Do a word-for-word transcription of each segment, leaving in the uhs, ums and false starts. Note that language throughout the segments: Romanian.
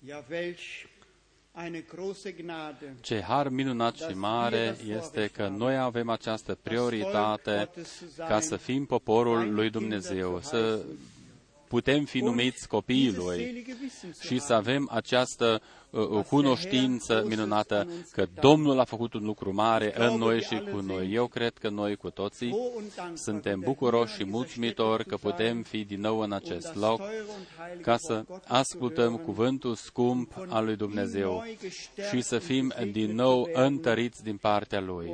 Ce har minunat și mare este că noi avem această prioritate ca să fim poporul lui Dumnezeu, să putem fi numiți copiii Lui și să avem această uh, cunoștință minunată că Domnul a făcut un lucru mare în noi și cu noi. Eu cred că noi cu toții suntem bucuroși și mulțumitori că putem fi din nou în acest loc ca să ascultăm cuvântul scump al lui Dumnezeu și să fim din nou întăriți din partea Lui.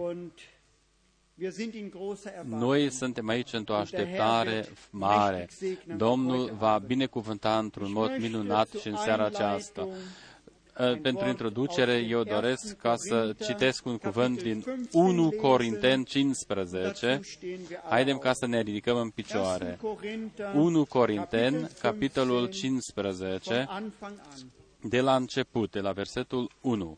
Noi suntem aici într-o așteptare mare. Domnul va binecuvânta într-un mod minunat și în seara aceasta. Pentru introducere, eu doresc ca să citesc un cuvânt din unu Corinteni cincisprezece. Haidem ca să ne ridicăm în picioare. unu Corinteni, capitolul cincisprezece, de la început, de la versetul unu.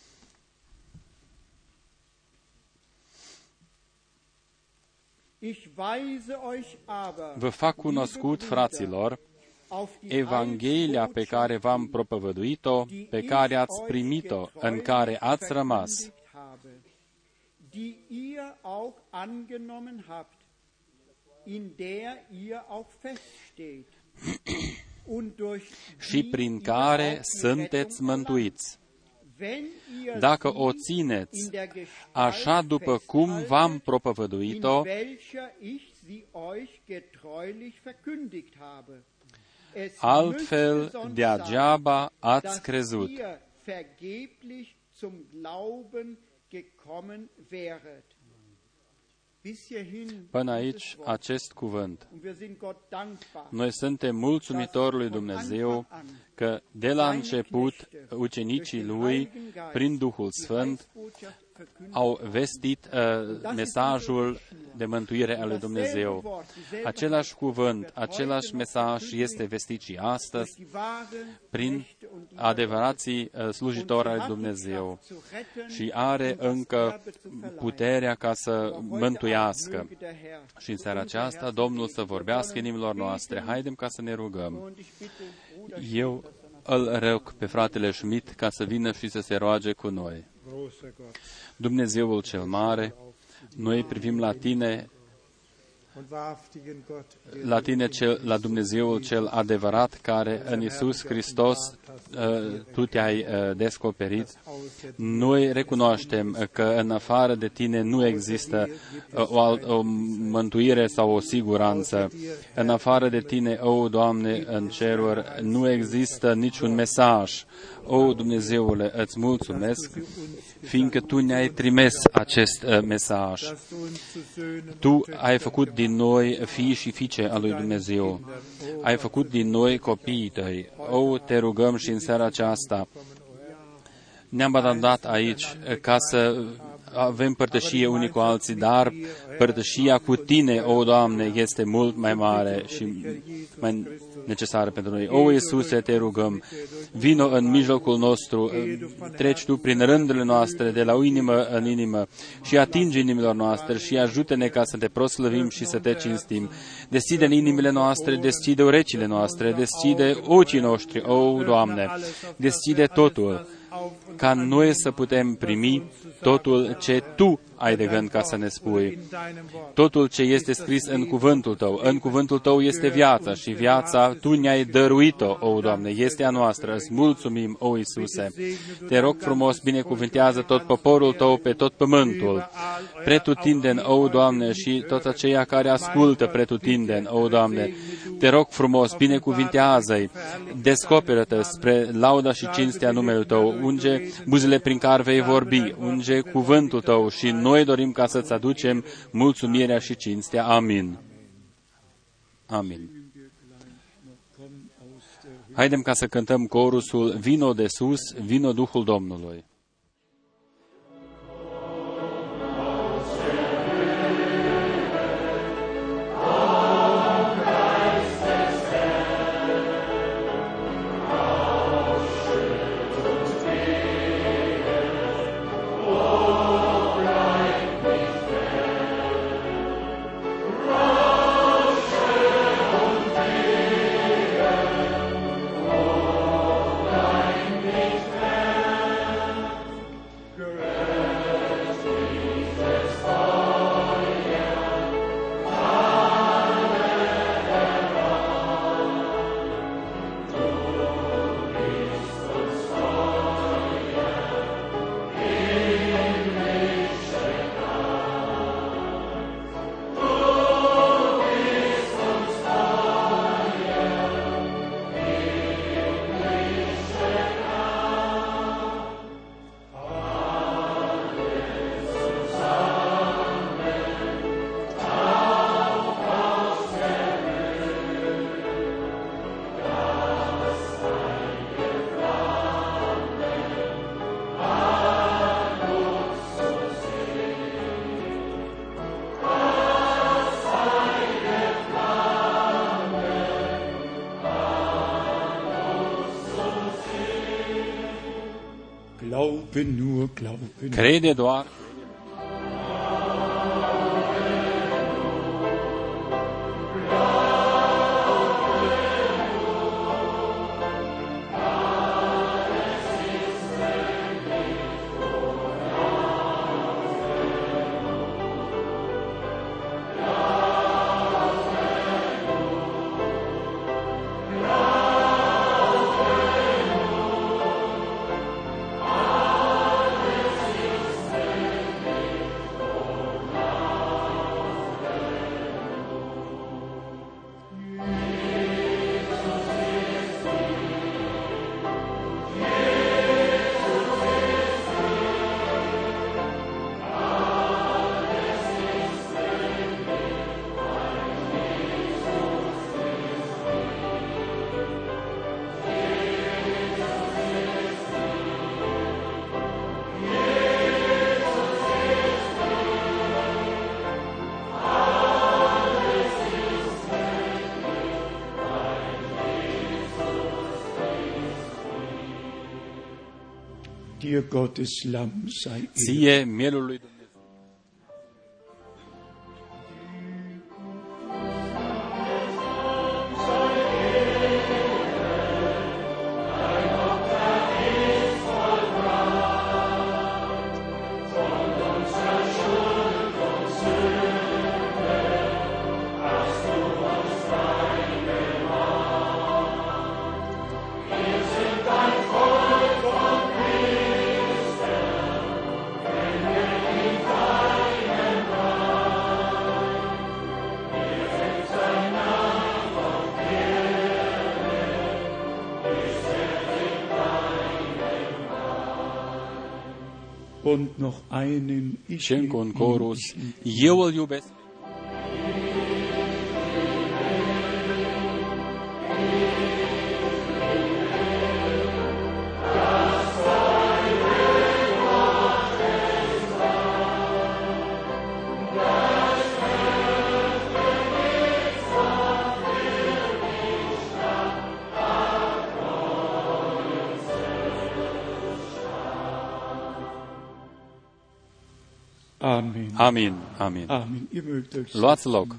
Vă fac cunoscut, fraților, Evanghelia pe care v-am propovăduit-o, pe care ați primit-o, în care ați rămas, și prin care sunteți mântuiți, dacă o țineți așa după cum v-am propovăduit-o, altfel degeaba ați crezut. Până aici, acest cuvânt. Noi suntem mulțumitori lui Dumnezeu că de la început ucenicii Lui, prin Duhul Sfânt, au vestit uh, mesajul de mântuire al lui Dumnezeu. Același cuvânt, același mesaj este vestit și astăzi prin adevărații uh, slujitori al lui Dumnezeu și are încă puterea ca să mântuiască. Și în seara aceasta Domnul să vorbească inimilor noastre. Haidem ca să ne rugăm. Eu îl rog pe fratele Schmidt ca să vină și să se roage cu noi. Dumnezeul cel mare, noi privim la Tine, la Tine, cel, la Dumnezeul cel adevărat, care în Iisus Hristos Tu te-ai descoperit. Noi recunoaștem că în afară de Tine nu există o, o mântuire sau o siguranță. În afară de Tine, o, Doamne, în ceruri, nu există niciun mesaj. O, Dumnezeule, îți mulțumesc, fiindcă Tu ne-ai trimis acest uh, mesaj. Tu ai făcut din noi fii și fiice al lui Dumnezeu. Ai făcut din noi copiii Tăi. O, Te rugăm și în seara aceasta. Ne-am abandonat aici ca să avem părtășie unii cu alții, dar părtășia cu Tine, o, Doamne, este mult mai mare și mai necesară pentru noi. O, Iisuse, Te rugăm, vino în mijlocul nostru, treci Tu prin rândurile noastre, de la inimă în inimă și atingi inimilor noastre și ajută-ne ca să Te proslăvim și să Te cinstim. Deschide inimile noastre, deschide urechile noastre, deschide ochii noștri, o, Doamne, deschide totul, ca noi să putem primi totul ce Tu ai de gând ca să ne spui. Totul ce este scris în cuvântul Tău. În cuvântul Tău este viața și viața Tu ne-ai dăruit-o, o, Doamne, este a noastră. Îți mulțumim, o, Iisuse. Te rog frumos, binecuvântează tot poporul Tău pe tot pământul. Pretutindeni, o, Doamne, și toți aceia care ascultă pretutindeni, o, Doamne. Te rog frumos, binecuvântează-i, descoperă-te spre lauda și cinstea numelui Tău, unge buzele prin care vei vorbi, unge cuvântul Tău și noi dorim ca să-ți aducem mulțumirea și cinstea. Amin. Amin. Haidem ca să cântăm corusul Vino de sus, vino Duhul Domnului. Bye. Glaube nur, glaube nur. Crede doar. Dir Gottes Lamm sei Ehre. Ție, mielul lui Dumnezeu. Und noch einen, ich Și încă un liebe chorus. ihn. Eu îl iubesc. Amen. Amin, amin. Amen. Ihr mögt euch Luați loc.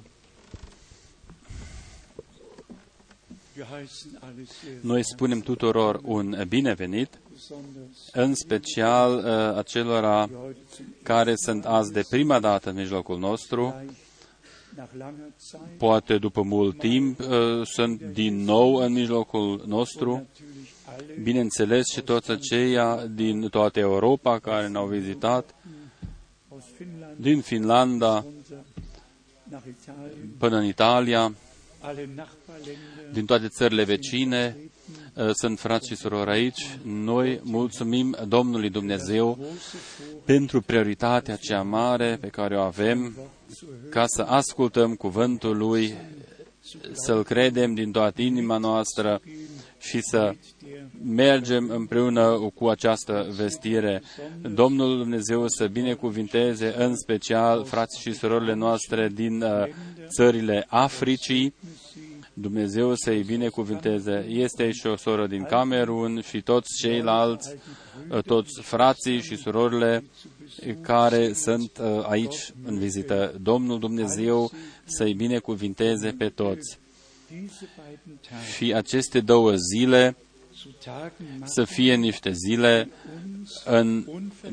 Wir heißen alle sehr Noi spunem tuturor un binevenit, besonders, în special uh, acelora die heute zum care sunt azi de prima dată în mijlocul nostru, Gleich nach langer Zeit poate după mult timp uh, sunt din nou în mijlocul nostru, natürlich alle bineînțeles și toți aceia din toată Europa care ne-au vizitat, aus Finnland din Finlanda runter nach Italien, până în Italia, alle Nachbarländer, din toate țările vecine, uh, sunt frați și surori aici. Noi mulțumim Domnului Dumnezeu pentru prioritatea cea mare pe care o avem, ca să ascultăm cuvântul Lui, să-L credem din toată inima noastră și să mergem împreună cu această vestire. Domnul Dumnezeu să binecuvinteze în special frații și surorile noastre din uh, țările Africii. Dumnezeu să-i binecuvinteze. Este și o soră din Camerun și toți ceilalți, uh, toți frații și surorile care sunt uh, aici în vizită. Domnul Dumnezeu să-i binecuvinteze pe toți. diese beiden Tage Și aceste două zile zu Tagen să fie niște zile în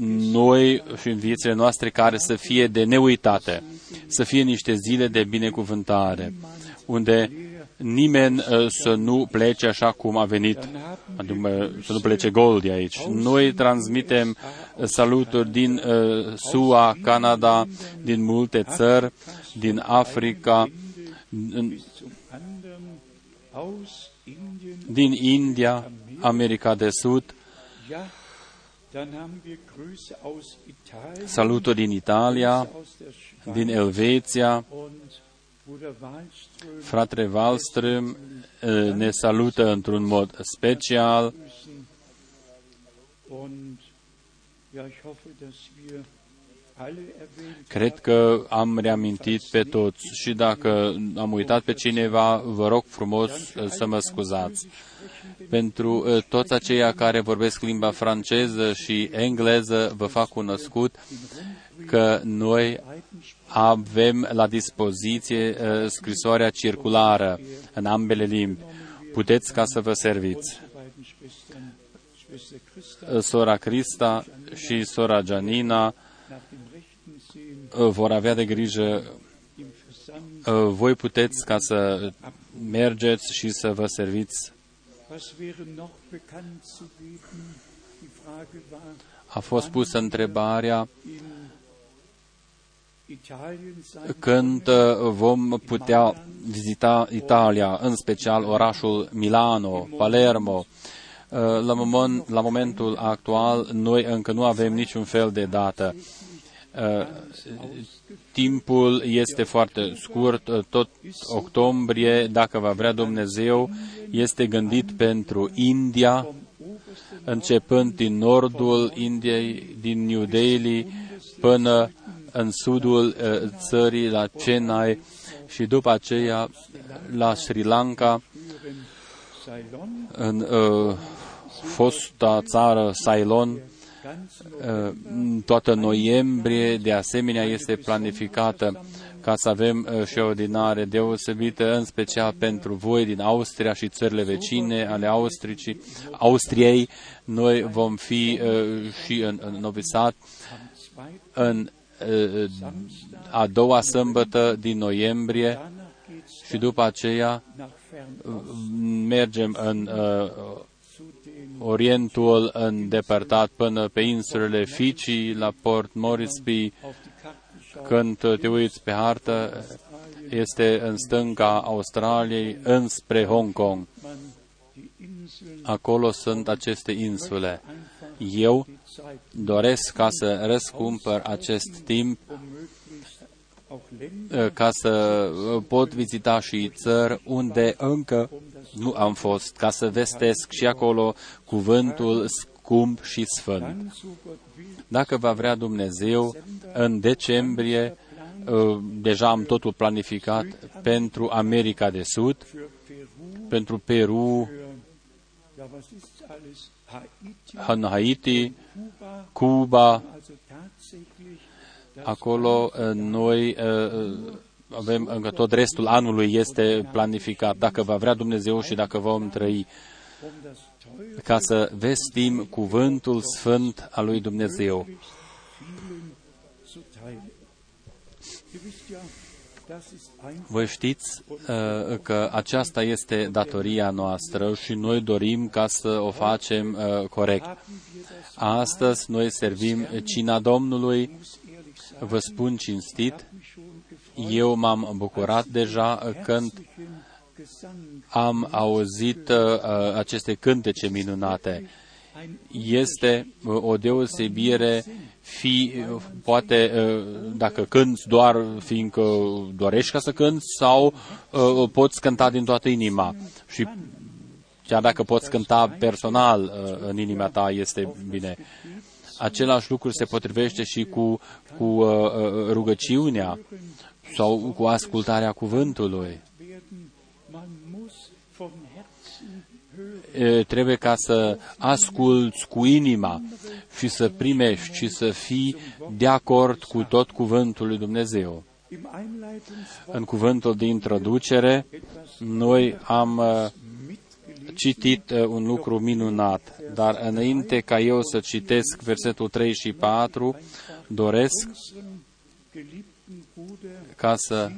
noi și în viețile noastre care să fie de neuitate, să fie niște zile de binecuvântare, unde nimeni uh, să nu plece așa cum a venit, adică să nu plece gol de aici. Noi transmitem uh, saluturi din uh, S U A, Canada, din multe țări, din Africa, în- zum anderen aus Indien. din India, America de Sud, Ja, dann haben wir Grüße aus Italien, saluturi din Italia, aus der Schweiz din Elveția. und Bruder Wallström Fratele Wallström uh, ne salută într-un mod special grüßen. Und ja, ich hoffe, dass wir Cred că am reamintit pe toți și dacă am uitat pe cineva, vă rog frumos să mă scuzați. Pentru toți aceia care vorbesc limba franceză și engleză, vă fac cunoscut că noi avem la dispoziție scrisoarea circulară în ambele limbi. Puteți ca să vă serviți. Sora Crista și sora Gianina vor avea de grijă. Voi puteți ca să mergeți și să vă serviți. A fost pusă întrebarea când vom putea vizita Italia, în special orașul Milano, Palermo. La, moment, la momentul actual, noi încă nu avem niciun fel de dată. Timpul este foarte scurt, tot octombrie, dacă va vrea Dumnezeu, este gândit pentru India, începând din nordul Indiei, din New Delhi, până în sudul țării, la Chennai, și după aceea la Sri Lanka, în uh, fosta țară Ceylon. Toată noiembrie, de asemenea, este planificată ca să avem și o ordinare deosebită, în special pentru voi din Austria și țările vecine ale Austricii, Austriei. Noi vom fi și în, în Novi Sad în a doua sâmbătă din noiembrie și după aceea mergem în Orientul îndepărtat până pe insulele Fiji, la Port Moresby. Când te uiți pe hartă, este în stânga Australiei, înspre Hong Kong. Acolo sunt aceste insule. Eu doresc ca să răscumpăr acest timp ca să pot vizita și țări unde încă nu am fost, ca să vestesc și acolo cuvântul scump și sfânt. Dacă va vrea Dumnezeu, în decembrie, deja am totul planificat pentru America de Sud, pentru Peru, în Haiti, Cuba. Acolo noi avem încă tot restul anului este planificat, dacă va vrea Dumnezeu și dacă vom trăi, ca să vestim cuvântul sfânt al lui Dumnezeu. Voi știți uh, că aceasta este datoria noastră și noi dorim ca să o facem uh, corect. Astăzi noi servim cina Domnului. Vă spun cinstit, eu m-am bucurat deja când am auzit uh, aceste cântece minunate. Este uh, o deosebire, fi, uh, poate uh, dacă cânți doar fiindcă dorești ca să cânți sau uh, poți cânta din toată inima. Și chiar dacă poți cânta personal uh, în inima ta, este bine. Același lucru se potrivește și cu, cu uh, rugăciunea sau cu ascultarea cuvântului. E, trebuie ca să asculți cu inima și să primești și să fii de acord cu tot cuvântul lui Dumnezeu. În cuvântul de introducere, noi am uh, citit uh, un lucru minunat, dar înainte ca eu să citesc versetul trei și patru, doresc ca să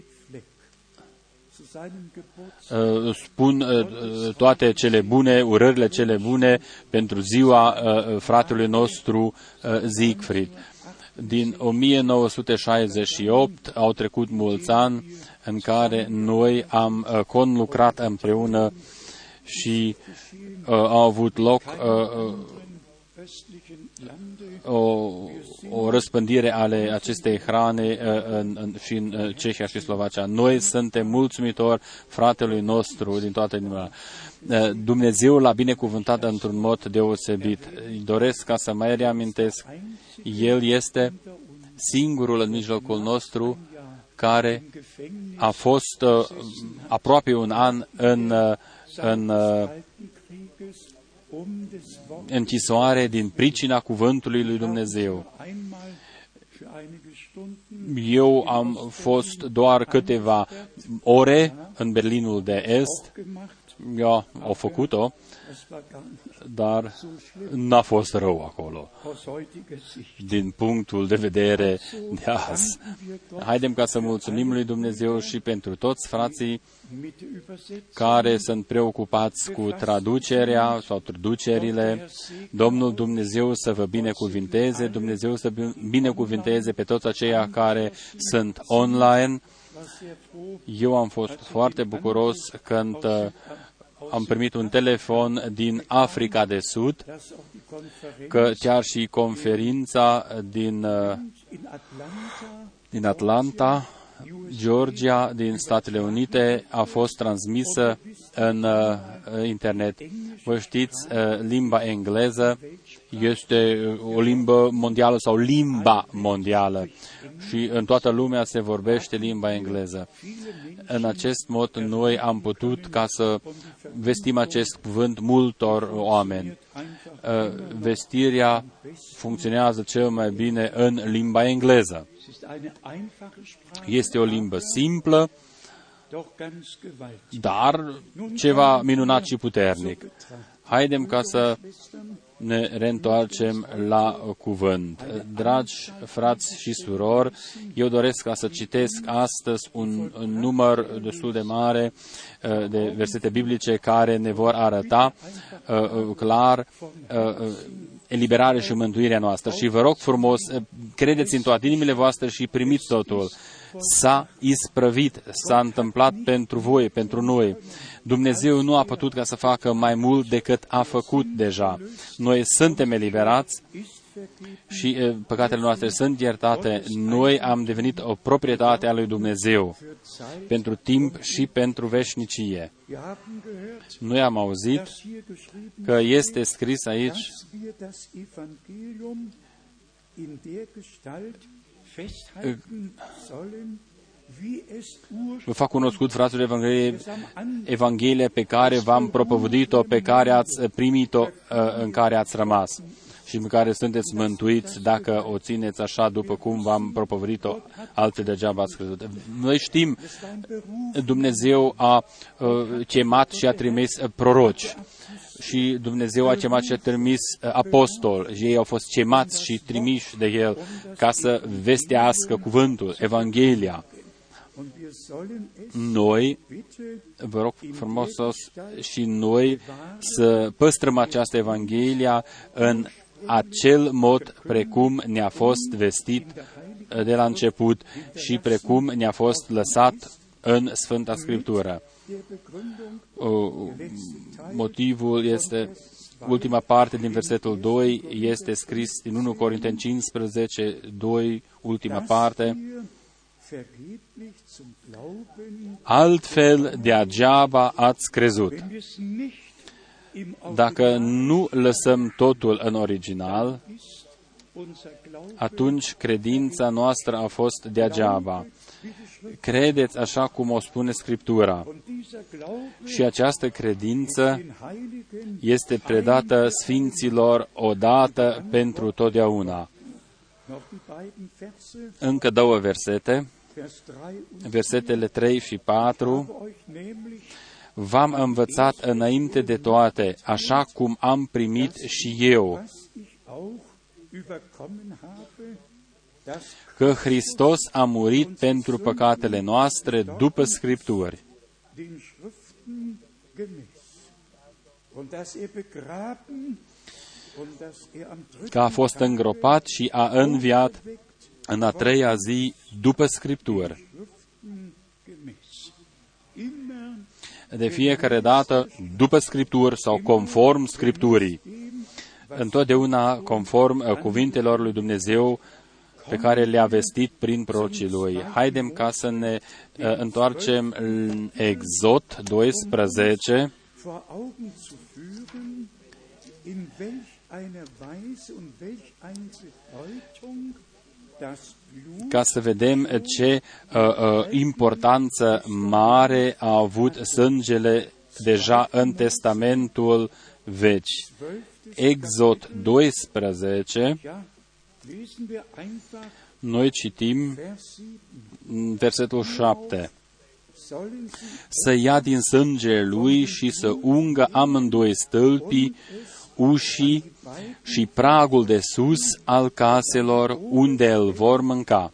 uh, spun uh, toate cele bune, urările cele bune pentru ziua uh, fratelui nostru uh, Siegfried. Din o mie nouă sute șaizeci și opt au trecut mulți ani în care noi am uh, conlucrat împreună și uh, au avut loc uh, uh, o, o răspândire ale acestei hrane uh, în, în, și în uh, Cehia și Slovacia. Noi suntem mulțumitori fratelui nostru din toată inima. Uh, Dumnezeu l-a binecuvântat într-un mod deosebit. Doresc ca să mai reamintesc, El este singurul în mijlocul nostru care a fost uh, aproape un an în, uh, în uh, închisoare din pricina cuvântului lui Dumnezeu. Eu am fost doar câteva ore în Berlinul de Est. Eu au făcut-o, dar n-a fost rău acolo, din punctul de vedere de azi. Haidem ca să mulțumim lui Dumnezeu și pentru toți frații care sunt preocupați cu traducerea sau traducerile. Domnul Dumnezeu să vă binecuvinteze, Dumnezeu să binecuvinteze pe toți aceia care sunt online. Eu am fost foarte bucuros când am primit un telefon din Africa de Sud, că chiar și conferința din, din Atlanta, Georgia, din Statele Unite, a fost transmisă în uh, internet. Vă știți, uh, limba engleză este o limbă mondială sau limba mondială și în toată lumea se vorbește limba engleză. În acest mod, noi am putut ca să vestim acest cuvânt multor oameni. Uh, vestirea funcționează cel mai bine în limba engleză. Este o limbă simplă, dar ceva minunat și puternic. Haidem ca să ne reîntoarcem la cuvânt. Dragi frați și surori, eu doresc ca să citesc astăzi un, un număr destul de mare de versete biblice care ne vor arăta uh, clar uh, eliberarea și mântuirea noastră. Și vă rog frumos, credeți în toate inimile voastre și primiți totul. S-a isprăvit, s-a întâmplat pentru voi, pentru noi. Dumnezeu nu a putut ca să facă mai mult decât a făcut deja. Noi suntem eliberați și e, păcatele noastre sunt iertate. Noi am devenit o proprietate a lui Dumnezeu pentru timp și pentru veșnicie. Noi am auzit că este scris aici vă fac cunoscut, fraților, Evanghelie, Evanghelia pe care v-am propovăduit-o, pe care ați primit-o, în care ați rămas și în care sunteți mântuiți dacă o țineți așa după cum v-am propovăduit-o, alte degeaba ați crezut. Noi știm, Dumnezeu a chemat și a trimis proroci și Dumnezeu a chemat și a trimis apostoli și ei au fost chemați și trimiși de El ca să vestească cuvântul, Evanghelia. Noi, vă rog frumos, și noi să păstrăm această Evanghelia în acel mod precum ne-a fost vestit de la început și precum ne-a fost lăsat în Sfânta Scriptură. Motivul este, ultima parte din versetul doi, este scris din unu Corinteni cincisprezece, doi, ultima parte. Altfel degeaba ați crezut. Dacă nu lăsăm totul în original, atunci credința noastră a fost degeaba. Credeți așa cum o spune Scriptura. Și această credință este predată Sfinților odată pentru totdeauna. Încă două versete, versetele trei și patru. V-am învățat înainte de toate, așa cum am primit și eu, că Hristos a murit pentru păcatele noastre după Scripturi, că a fost îngropat și a înviat în a treia zi după Scripturi. De fiecare dată după Scripturi sau conform Scripturii. Întotdeauna conform cuvintelor lui Dumnezeu pe care le-a vestit prin prorocii lui. Haidem ca să ne uh, întoarcem în Exod doisprezece. ca să vedem ce uh, uh, importanță mare a avut sângele deja în Testamentul Vechi. Exod doisprezece, noi citim versetul șapte. Să ia din sângele lui și să ungă amândoi stâlpii, ușii și pragul de sus al caselor unde îl vor mânca.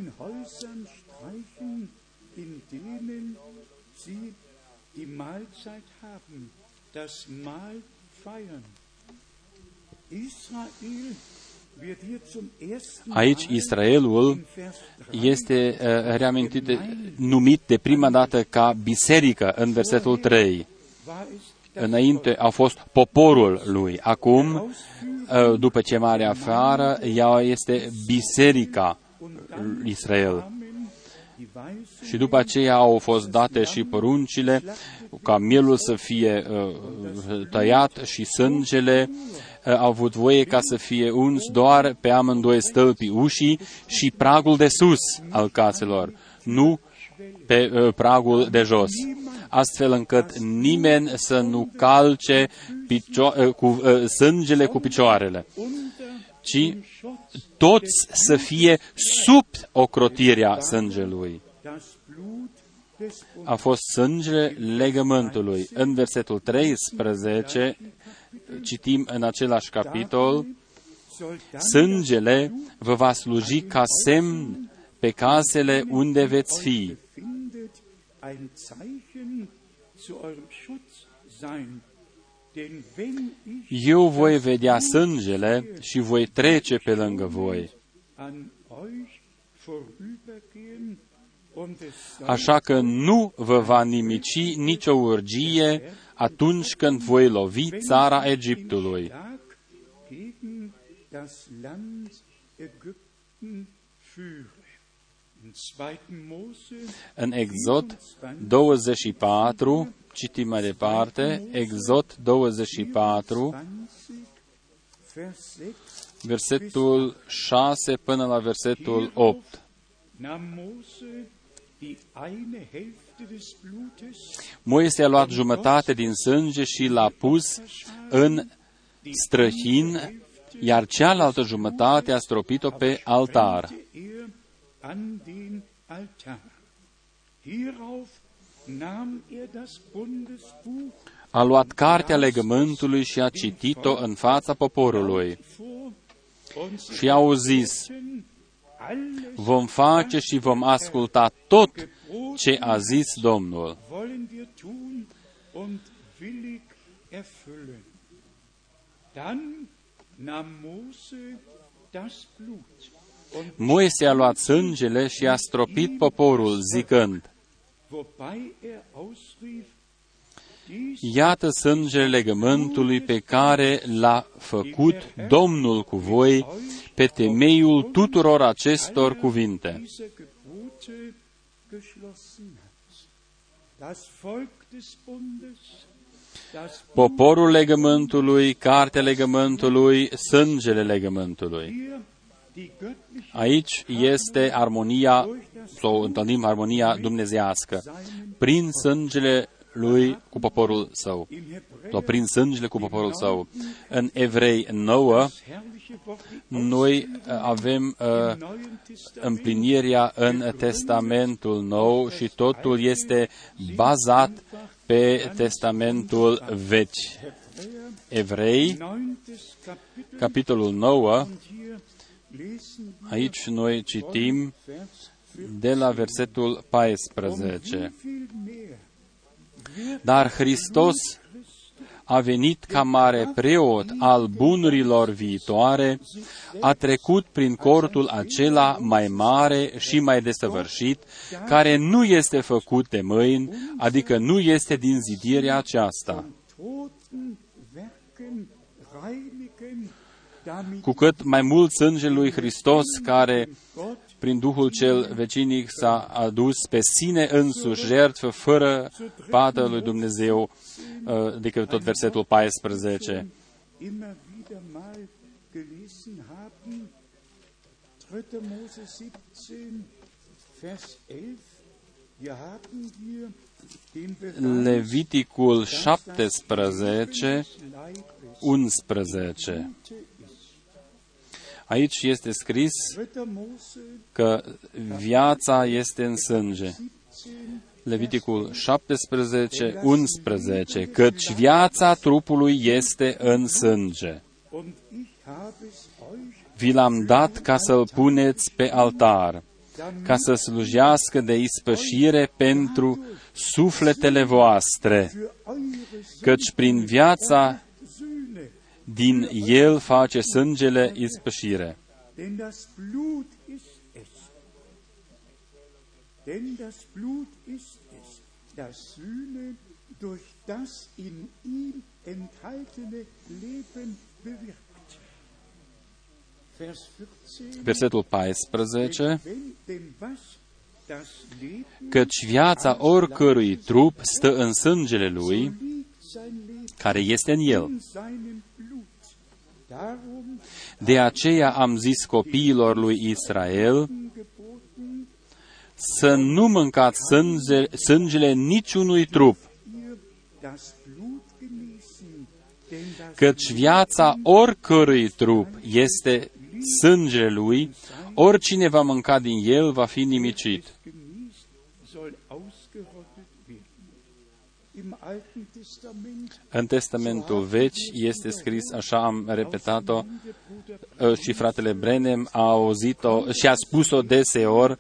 Aici Israelul este uh, reamintit, de, numit de prima dată ca biserică în versetul trei. Înainte a fost poporul lui. Acum, uh, după ce mare afară, ea este biserica Israel. Și după aceea au fost date și poruncile ca mielul să fie uh, tăiat și sângele uh, au avut voie ca să fie uns doar pe amândoi stâlpii ușii și pragul de sus al caselor, nu pe uh, pragul de jos, astfel încât nimeni să nu calce picio- uh, cu uh, sângele cu picioarele, ci toți să fie sub ocrotirea sângelui. A fost sângele legământului. În versetul treisprezece, citim în același capitol, sângele vă va sluji ca semn pe casele unde veți fi. Eu voi vedea sângele și voi trece pe lângă voi. Așa că nu vă va nimici nicio urgie atunci când voi lovi țara Egiptului. În Exod douăzeci și patru, citim mai departe, Exod douăzeci și patru, versetul șase până la versetul opt. Moise a luat jumătate din sânge și l-a pus în străhin, iar cealaltă jumătate a stropit-o pe altar. A luat cartea legământului și a citit-o în fața poporului. Și au zis, vom face și vom asculta tot ce a zis Domnul. Moise a luat sângele și a stropit poporul, zicând, iată sângele legământului pe care l-a făcut Domnul cu voi pe temeiul tuturor acestor cuvinte. Poporul legământului, cartea legământului, sângele legământului. Aici este armonia, sau întâlnim armonia dumnezeiască, prin sângele lui cu poporul său, sau prin sângele cu poporul său. În Evrei nouă, noi avem uh, împlinirea în Testamentul Nou și totul este bazat pe Testamentul Vechi. Evrei, capitolul nouă, aici noi citim de la versetul paisprezece. Dar Hristos a venit ca mare preot al bunurilor viitoare, a trecut prin cortul acela mai mare și mai desăvârșit, care nu este făcut de mâini, adică nu este din zidirea aceasta. Cu cât mai mult sângele lui Hristos, care prin Duhul cel vecinic s-a adus pe sine însuși jertfă fără pată lui Dumnezeu, decât tot versetul paisprezece. dritter Mose siebzehn, Vers elf. Hier haben wir den Beweis Leviticul șaptesprezece, unsprezece. Aici este scris că viața este în sânge. Leviticul șaptesprezece, unsprezece, căci viața trupului este în sânge. Vi l-am dat ca să-l puneți pe altar, ca să slujească de ispășire pentru sufletele voastre, căci prin viața din el face sângele ispășire. Denn das Blut ist es. Denn das Blut ist es, das Sühne durch das in ihm enthaltene Leben bewirkt. Vers vierzehn. Versetul paisprezece. Denn was das Leben, Căci viața oricărui trup stă în sângele lui, liegt sein Leben care este în el. in seinem Blut. Darum De aceea am zis copiilor lui Israel geboten, să nu mâncați sânge, sângele niciunui trup, ihr das Blut genießen, denn das căci viața oricărui trup este sângele lui, oricine va mânca din el va fi nimicit. genießt, soll ausgerottet werden. Im Alten Testament În Testamentul Vechi este scris, așa am repetat-o, și fratele Brenem a auzit-o și a spus-o deseori,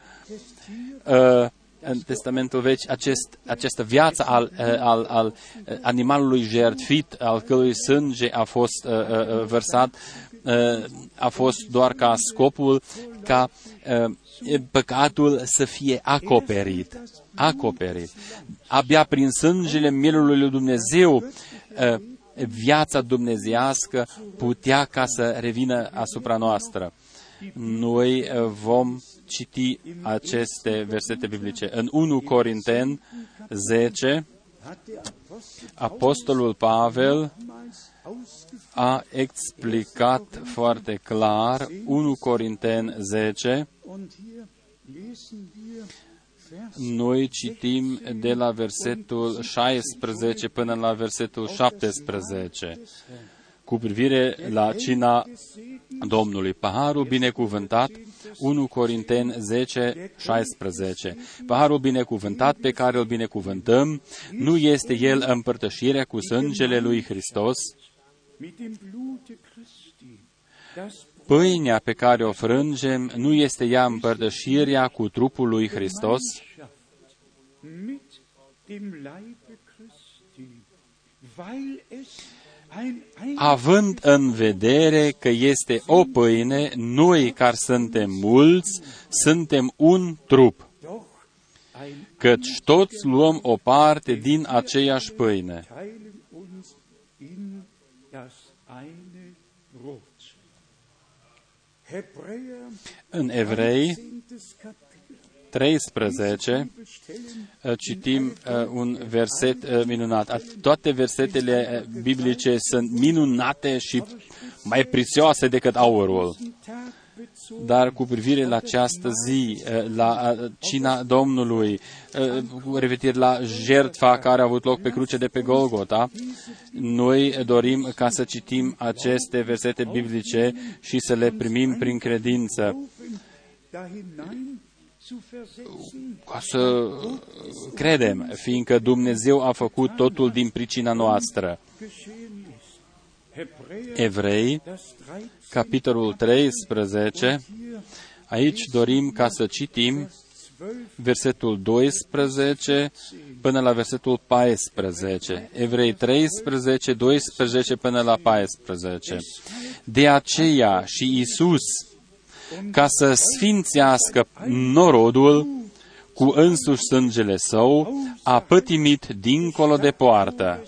în Testamentul Vechi, acest, această viață al, al, al animalului jertfit, al cărui sânge a fost uh, uh, vărsat, uh, a fost doar ca scopul ca uh, păcatul să fie acoperit. Acoperit. Abia prin sângele mielului lui Dumnezeu, uh, viața dumnezeiască putea ca să revină asupra noastră. Noi uh, vom citi aceste versete biblice. În unu Corinteni zece, Apostolul Pavel a explicat foarte clar, unu Corinteni zece, noi citim de la versetul șaisprezece până la versetul șaptesprezece, cu privire la cina Domnului. Paharul binecuvântat, unu Corinteni zece, șaisprezece. Paharul binecuvântat pe care îl binecuvântăm, nu este el împărtășirea cu sângele lui Hristos? Pâinea pe care o frângem, nu este ea împărtășirea cu trupul lui Hristos? Având în vedere că este o pâine, noi care suntem mulți, suntem un trup, căci toți luăm o parte din aceeași pâine. În Evrei treisprezece citim un verset minunat. Toate versetele biblice sunt minunate și mai prețioase decât aurul. Dar cu privire la această zi, la cina Domnului, cu referire la jertfa care a avut loc pe cruce de pe Golgota, noi dorim ca să citim aceste versete biblice și să le primim prin credință, ca să credem, fiindcă Dumnezeu a făcut totul din pricina noastră. Evrei, capitolul treisprezece, aici dorim ca să citim versetul doisprezece până la versetul paisprezece. Evrei treisprezece, doisprezece până la paisprezece. De aceea și Iisus, ca să sfințească norodul cu însuși sângele său, a pătimit dincolo de poartă.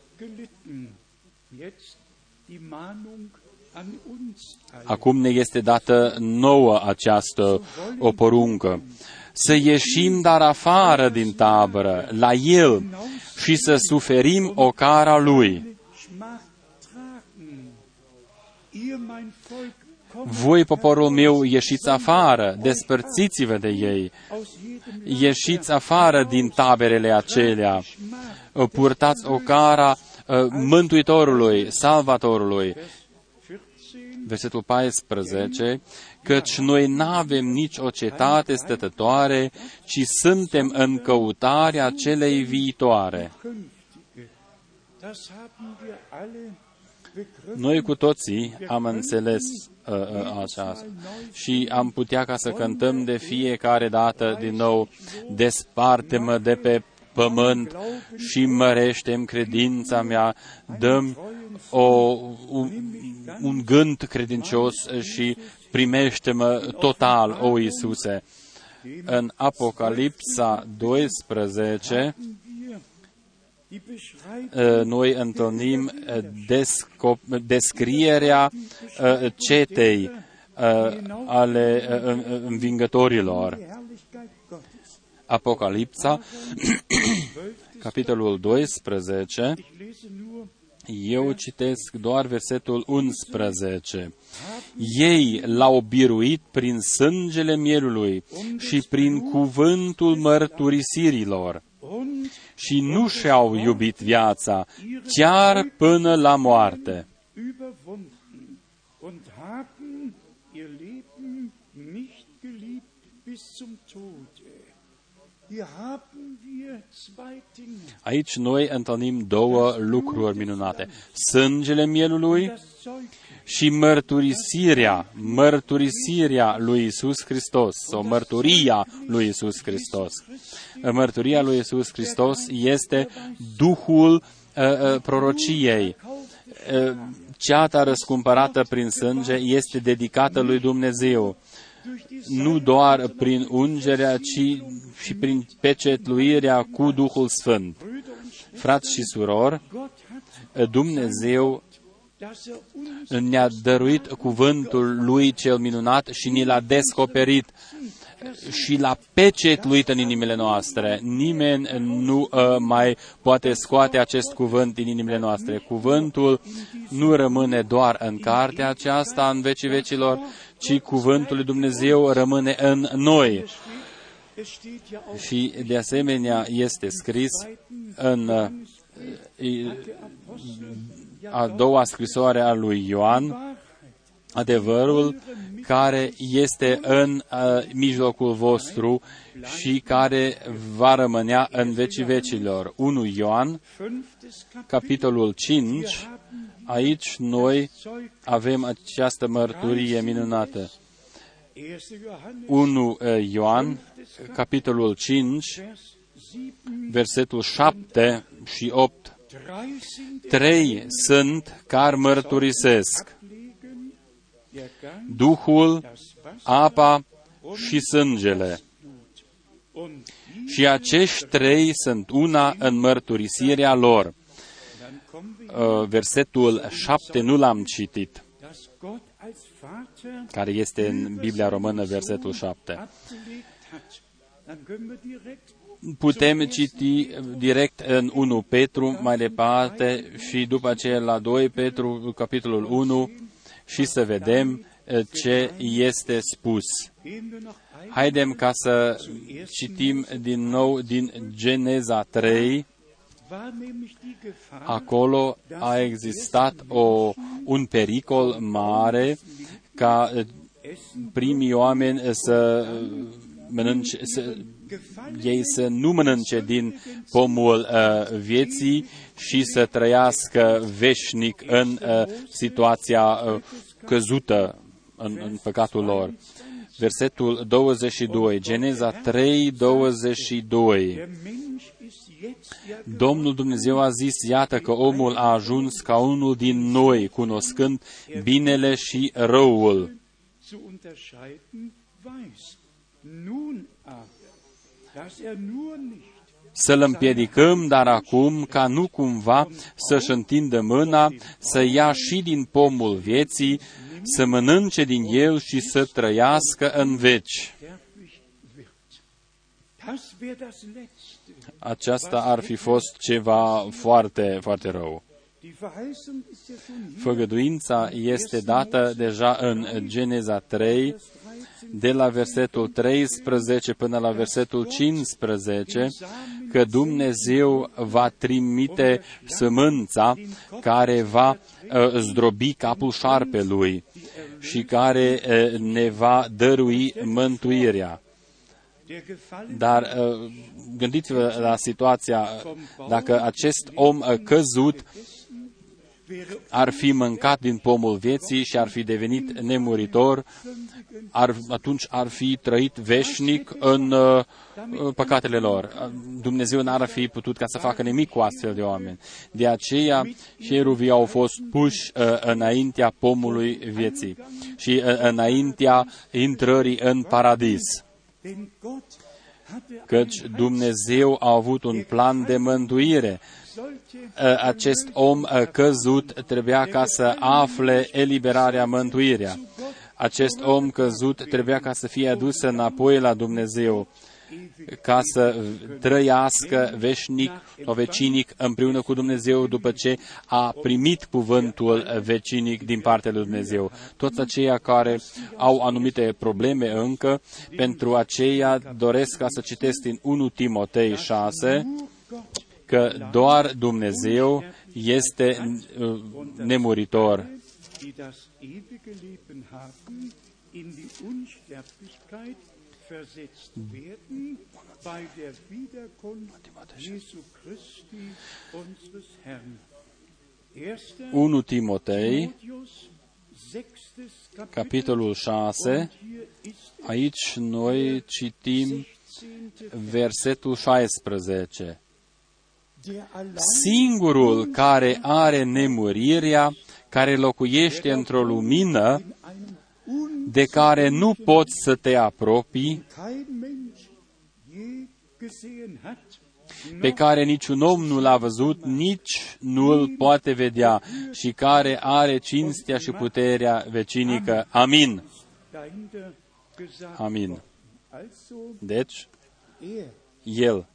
Acum ne este dată nouă această o poruncă. Să ieșim dar afară din tabără, la El, și să suferim ocara Lui. voi, poporul meu, ieșiți afară, despărțiți-vă de ei, ieșiți afară din taberele acelea, purtați ocara Mântuitorului, Salvatorului. Versetul paisprezece, căci noi n-avem nici o cetate stătătoare, ci suntem în căutarea celei viitoare. Noi cu toții am înțeles uh, uh, aceasta și am putea ca să cântăm de fiecare dată din nou, desparte-mă de pe pământ și mărește-mi credința mea, dă-mi o, un, un gând credincios și primește-mă total, o Iisuse. În Apocalipsa doisprezece, noi întâlnim descrierea cetei ale învingătorilor. Apocalipsa, capitolul doisprezece, eu citesc doar versetul unsprezece. Ei l-au biruit prin sângele mielului și prin cuvântul mărturisirilor și nu și-au iubit viața chiar până la moarte. Aici noi întâlnim două lucruri minunate. Sângele mielului și mărturisirea, mărturisirea lui Iisus Hristos, sau mărturia lui Iisus Hristos. Mărturia lui Iisus Hristos este Duhul uh, uh, prorociei. Uh, ceata răscumpărată prin sânge este dedicată lui Dumnezeu. Nu doar prin ungerea, ci și prin pecetluirea cu Duhul Sfânt. Frați și surori, Dumnezeu ne-a dăruit cuvântul Lui cel minunat și ni l-a descoperit și l-a pecetluit în inimile noastre. Nimeni nu uh, mai poate scoate acest cuvânt din inimile noastre. Cuvântul nu rămâne doar în cartea aceasta în vecii vecilor, ci cuvântul lui Dumnezeu rămâne în noi. Și de asemenea este scris în uh, a doua scrisoare a lui Ioan, adevărul care este în uh, mijlocul vostru și care va rămânea în vecii vecilor. unu Ioan, capitolul cinci, aici noi avem această mărturie minunată. unu Ioan, capitolul cinci, versetul șapte și opt. Trei sunt care mărturisesc: Duhul, apa și sângele. Și acești trei sunt una în mărturisirea lor. Versetul șapte nu l-am citit, care este în Biblia română, versetul șapte. Putem citi direct în unu Petru, mai departe, și după aceea la doi Petru, capitolul unu, și să vedem ce este spus. Haidem ca să citim din nou din Geneza trei. Acolo a existat o, un pericol mare ca primii oameni să mănânce, să, ei să nu mănânce din pomul uh, vieții și să trăiască veșnic în uh, situația uh, căzută în, în păcatul lor. Versetul douăzeci și doi, Geneza trei, douăzeci și doi. Domnul Dumnezeu a zis, iată că omul a ajuns ca unul din noi, cunoscând binele și răul. Să-l împiedicăm, dar acum, ca nu cumva să-și întindă mâna, să ia și din pomul vieții, să mănânce din el și să trăiască în veci. Aceasta ar fi fost ceva foarte, foarte rău. Făgăduința este dată deja în Geneza trei, de la versetul treisprezece până la versetul cincisprezece, că Dumnezeu va trimite sămânța care va uh, zdrobi capul șarpelui și care uh, ne va dărui mântuirea. Dar uh, gândiți-vă la situația, dacă acest om uh, căzut ar fi mâncat din pomul vieții și ar fi devenit nemuritor, ar, atunci ar fi trăit veșnic în uh, păcatele lor. Dumnezeu n-ar fi putut ca să facă nimic cu astfel de oameni. De aceea, șeruvii au fost puși uh, înaintea pomului vieții și uh, înaintea intrării în paradis. Căci Dumnezeu a avut un plan de mântuire. Acest om căzut trebuia ca să afle eliberarea, mântuirea. Acest om căzut trebuia ca să fie adus înapoi la Dumnezeu, ca să trăiască veșnic sau vecinic împreună cu Dumnezeu după ce a primit cuvântul vecinic din partea lui Dumnezeu. Toți aceia care au anumite probleme încă, pentru aceia doresc ca să citesc din unu Timotei șase, că doar Dumnezeu este nemuritor. unu Timotei, capitolul șase, aici noi citim versetul șaisprezece. Singurul care are nemurirea, care locuiește într-o lumină de care nu poți să te apropii, pe care niciun om nu l-a văzut, nici nu îl poate vedea și care are cinstea și puterea vecinică. Amin. Amin. Deci, El,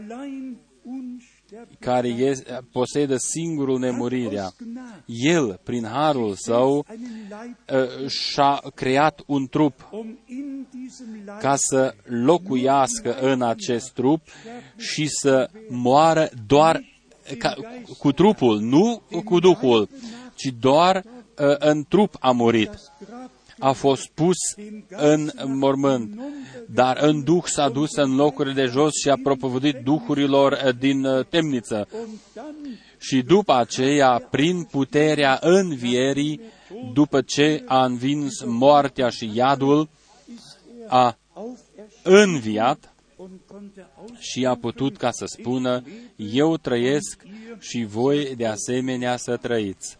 care este, posedă singurul nemurirea, El, prin harul Său, și-a creat un trup ca să locuiască în acest trup și să moară doar ca, cu trupul, nu cu Duhul, ci doar în trup a murit. A fost pus în mormânt, dar în Duh s-a dus în locurile de jos și a propovăduit duhurilor din temniță. Și după aceea, prin puterea învierii, după ce a învins moartea și iadul, a înviat și a putut ca să spună, eu trăiesc și voi de asemenea să trăiți.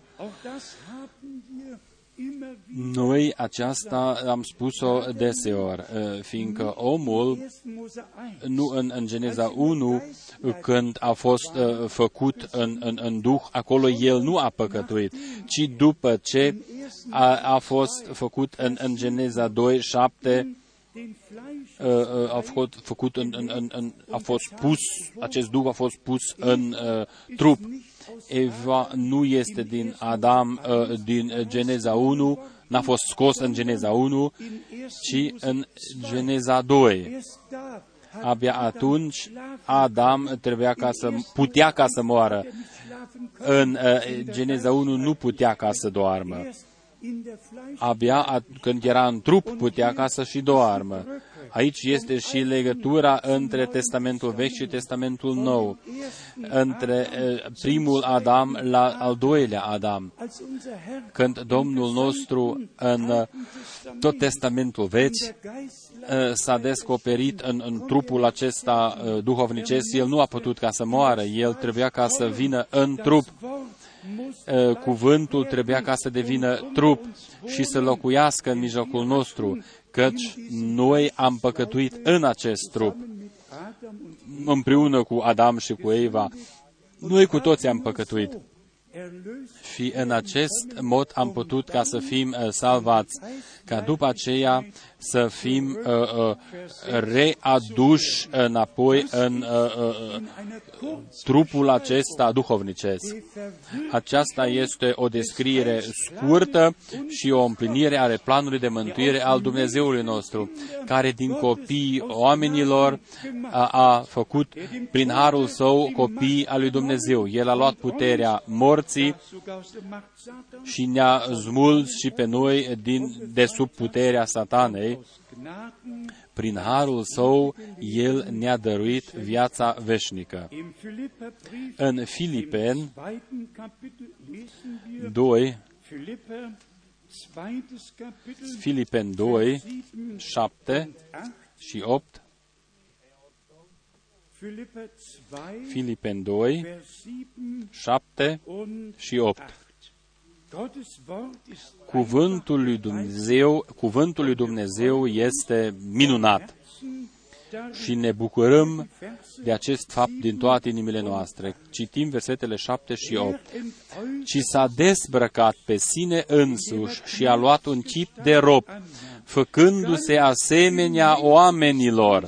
Noi aceasta am spus-o deseori, fiindcă omul, nu în, în Geneza unu, când a fost uh, făcut în, în, în Duh, acolo el nu a păcătuit, ci după ce a, a fost făcut în, în Geneza doi, șapte, uh, a fost făcut în, în, în, în, a fost pus, acest Duh a fost pus în uh, trup. Eva nu este din Adam, uh, din Geneza unu, n-a fost scos în Geneza unu, ci în Geneza doi. Abia atunci Adam trebuia ca să, putea ca să moară. În uh, Geneza unu nu putea ca să doarmă. Abia at- când era în trup putea ca să și doarmă. Aici este și legătura între Testamentul Vechi și Testamentul Nou, între uh, primul Adam la al doilea Adam. Când Domnul nostru în uh, tot Testamentul Vechi uh, s-a descoperit în, în trupul acesta uh, duhovnicesc, El nu a putut ca să moară, El trebuia ca să vină în trup. Cuvântul trebuia ca să devină trup și să locuiască în mijlocul nostru, căci noi am păcătuit în acest trup. Împreună cu Adam și cu Eva, noi cu toți am păcătuit. Și în acest mod am putut ca să fim uh, salvați, ca după aceea să fim uh, uh, readuși înapoi în uh, uh, trupul acesta duhovnicesc. Aceasta este o descriere scurtă și o împlinire ale planului de mântuire al Dumnezeului nostru, care din copiii oamenilor a, a făcut prin harul său copii al lui Dumnezeu. El a luat puterea morții și ne-a smuls și pe noi din, de sub puterea satanei. Prin harul său, El ne-a dăruit viața veșnică. În Filipeni doi, Filipeni doi, șapte și opt, Filipeni doi, șapte și opt. Cuvântul lui Dumnezeu, cuvântul lui Dumnezeu este minunat și ne bucurăm de acest fapt din toate inimile noastre. Citim versetele șapte și opt. Ci s-a dezbrăcat pe sine însuși și a luat un chip de rob, făcându-se asemenea oamenilor.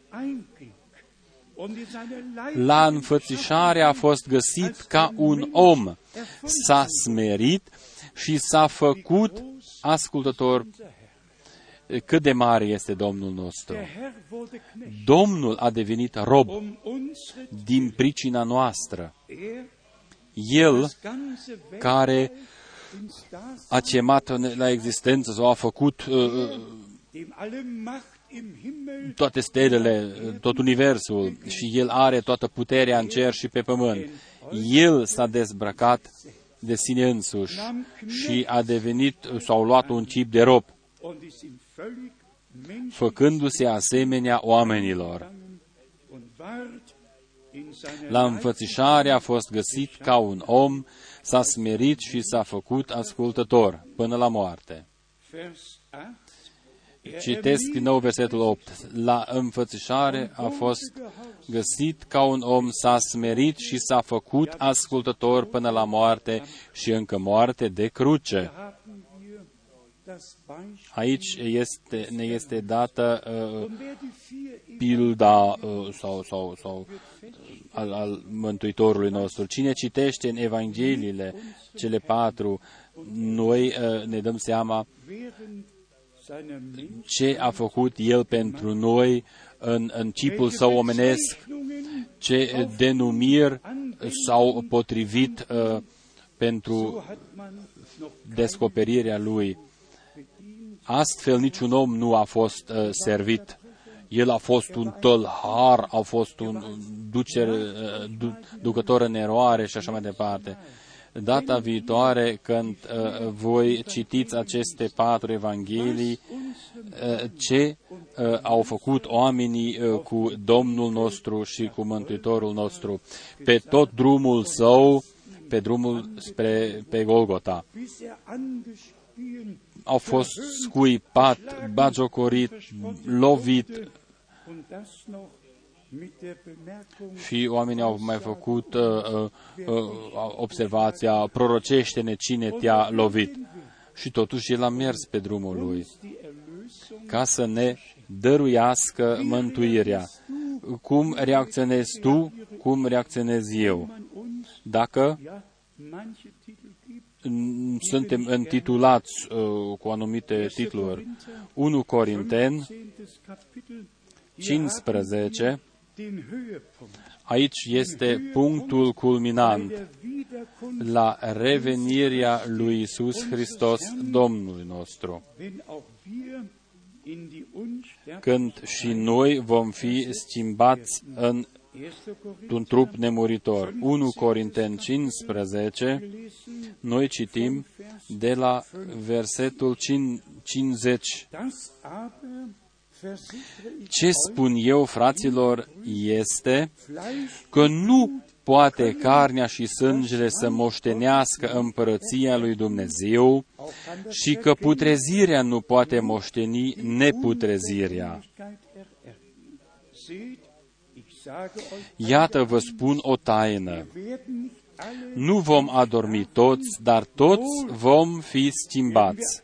La înfățișare a fost găsit ca un om, s-a smerit și s-a făcut ascultător. Cât de mare este Domnul nostru! Domnul a devenit rob din pricina noastră. El, care a chemat la existență sau a făcut uh, toate stelele, tot universul, și El are toată puterea în cer și pe pământ. El s-a dezbrăcat de sine însuși și a devenit, sau a luat un chip de rob, făcându-se asemenea oamenilor. La înfățișare a fost găsit ca un om, s-a smerit și s-a făcut ascultător până la moarte. Citesc din nou versetul opt. La înfățișare a fost găsit ca un om, s-a smerit și s-a făcut ascultător până la moarte și încă moarte de cruce. Aici este, ne este dată uh, pilda uh, sau, sau, sau al, al Mântuitorului nostru. Cine citește în Evangheliile cele patru, noi uh, ne dăm seama ce a făcut El pentru noi în, în chipul Său omenesc, ce denumiri s-au potrivit uh, pentru descoperirea Lui. Astfel niciun om nu a fost uh, servit. El a fost un tălhar, a fost un ducer, uh, du, ducător în eroare și așa mai departe. Data viitoare, când uh, voi citiți aceste patru evanghelii, uh, ce uh, au făcut oamenii uh, cu Domnul nostru și cu Mântuitorul nostru, pe tot drumul său, pe drumul spre pe Golgota. Au fost scuipat, bagiocorit, lovit, și oamenii au mai făcut uh, uh, observația, prorocește-ne cine te-a lovit. Și totuși El a mers pe drumul Lui ca să ne dăruiască mântuirea. Cum reacționezi tu? Cum reacționez eu? Dacă suntem intitulați uh, cu anumite titluri, unu Corinteni cincisprezece, aici este punctul culminant la revenirea lui Iisus Hristos, Domnul nostru, când și noi vom fi schimbați în un trup nemuritor. unu Corinteni cincisprezece, noi citim de la versetul cincizeci. Ce spun eu, fraților, este că nu poate carnea și sângele să moștenească împărăția lui Dumnezeu și că putrezirea nu poate moșteni neputrezirea. Iată, vă spun o taină. Nu vom adormi toți, dar toți vom fi schimbați.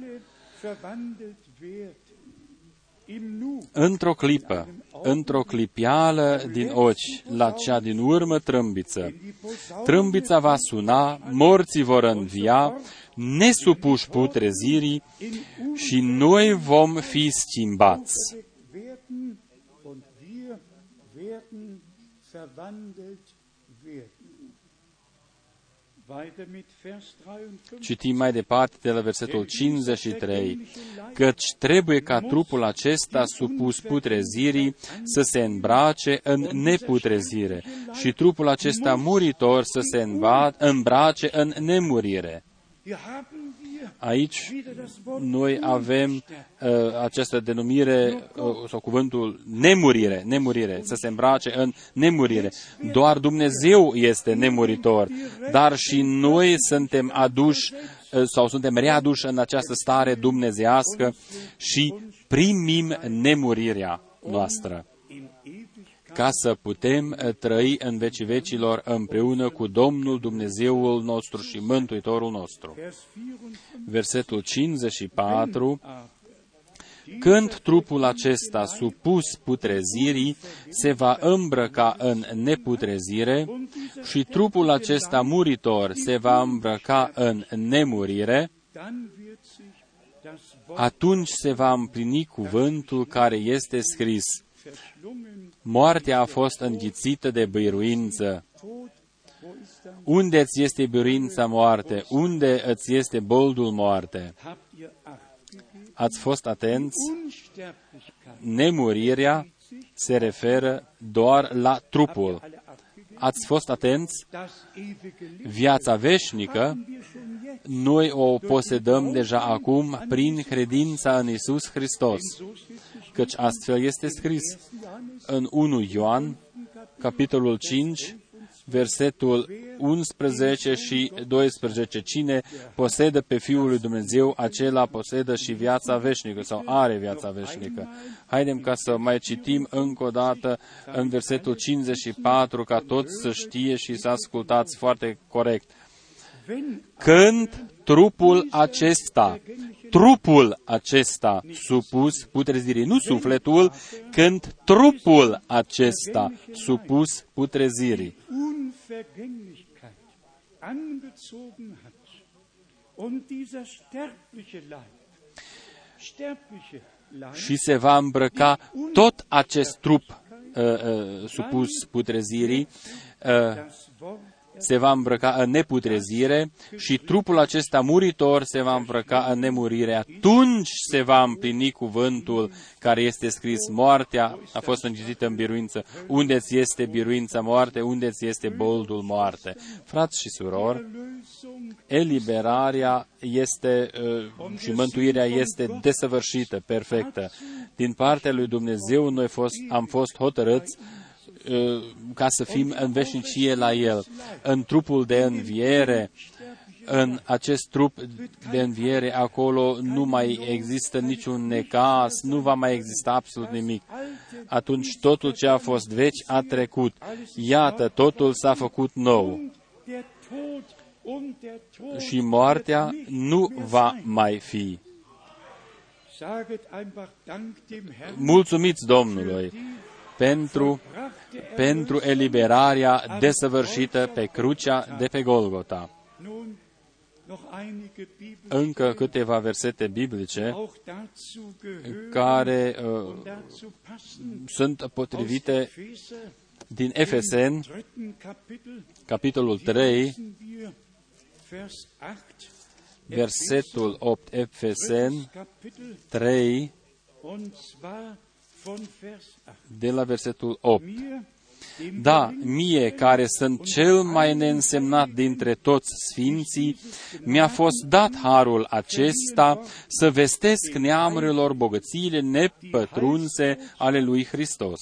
Într-o clipă, într-o clipială din ochi, la cea din urmă trâmbiță. Trâmbița va suna, morții vor învia, nesupuși putrezirii și noi vom fi schimbați. Citim mai departe de la versetul cincizeci și trei, căci trebuie ca trupul acesta supus putrezirii să se îmbrace în neputrezire și trupul acesta muritor să se îmbrace în nemurire. Aici noi avem uh, această denumire uh, sau cuvântul nemurire, nemurire, să se îmbrace în nemurire. Doar Dumnezeu este nemuritor, dar și noi suntem aduși uh, sau suntem readuși în această stare dumnezeiască și primim nemurirea noastră, ca să putem trăi în vecii vecilor împreună cu Domnul Dumnezeul nostru și Mântuitorul nostru. Versetul cincizeci și patru, când trupul acesta supus putrezirii se va îmbrăca în neputrezire și trupul acesta muritor se va îmbrăca în nemurire, atunci se va împlini cuvântul care este scris. Moartea a fost înghițită de biruință. Unde îți este biruința moarte? Unde îți este boldul moarte? Ați fost atenți? Nemurirea se referă doar la trupul. Ați fost atenți? Viața veșnică, noi o posedăm deja acum prin credința în Iisus Hristos. Căci astfel este scris în unu Ioan, capitolul cinci, versetul unsprezece și doisprezece. Cine posedă pe Fiul lui Dumnezeu, acela posedă și viața veșnică sau are viața veșnică. Haidem ca să mai citim încă o dată în versetul cincizeci și patru, ca toți să știe și să ascultați foarte corect. Când trupul acesta, trupul acesta supus putrezirii, nu sufletul, când trupul acesta supus putrezirii. Și se va îmbrăca tot acest trup uh, uh, supus putrezirii, uh, se va îmbrăca în neputrezire și trupul acesta muritor se va îmbrăca în nemurire. Atunci se va împlini cuvântul care este scris. Moartea a fost înghițită în biruință. Unde ți este biruința moarte? Unde ți este boldul moarte? Frați și surori, eliberarea este uh, și mântuirea este desăvârșită, perfectă. Din partea lui Dumnezeu noi fost, am fost hotărâți ca să fim în veșnicie la El. În trupul de înviere, în acest trup de înviere, acolo nu mai există niciun necaz, nu va mai exista absolut nimic. Atunci totul ce a fost veci a trecut. Iată, totul s-a făcut nou. Și moartea nu va mai fi. Mulțumiți Domnului pentru, pentru eliberarea desăvârșită pe crucea de pe Golgota. Încă câteva versete biblice care uh, sunt potrivite din Efeseni, capitolul trei, versetul opt, Efeseni trei, de la versetul opt. Da, mie, care sunt cel mai neînsemnat dintre toți sfinții, mi-a fost dat harul acesta să vestesc neamurilor bogățiile nepătrunse ale lui Hristos.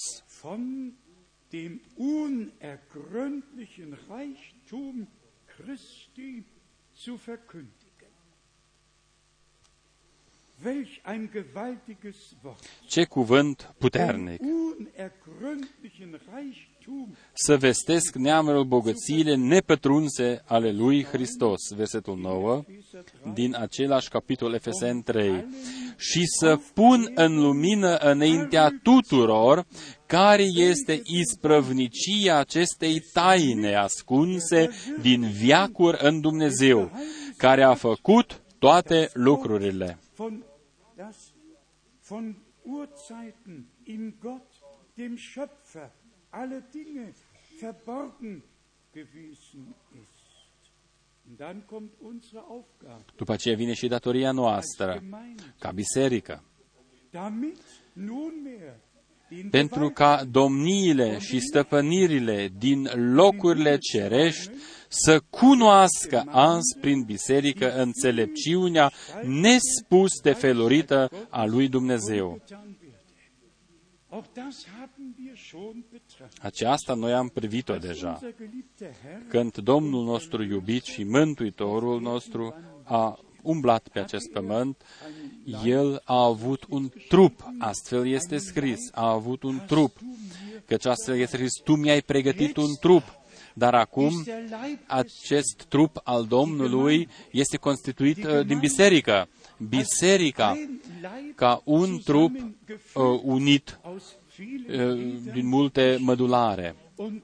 Welch ein gewaltiges Wort. Ce cuvânt puternic! Unergründlichen Reichtum. Să vestesc neamurilor bogățiile nepătrunse ale lui Hristos. Versetul nouă, din același capitol Efeseni trei. Și să pun în lumină înaintea tuturor care este isprăvnicia acestei taine ascunse din veacuri în Dumnezeu, care a făcut toate lucrurile. Von, das, von Urzeiten in Gott, dem Schöpfer, alle Dinge verborgen gewesen ist. Und dann kommt unsere Aufgabe. După aceea vine și datoria noastră, ca biserică, Damit nunmehr den pentru ca domniile și stăpânirile din locurile cerești să cunoască azi prin biserică înțelepciunea nespus de felurită a lui Dumnezeu. Auch das haben wir schon betrachtet. Aceasta noi am privit-o deja, când Domnul nostru iubit și Mântuitorul nostru a umblat pe acest pământ, El a avut un trup, astfel este scris, a avut un trup, căci astfel este scris, Tu mi-ai pregătit un trup, dar acum acest trup al Domnului este constituit uh, din biserică. Biserica, ca un trup uh, unit uh, din multe mădulare.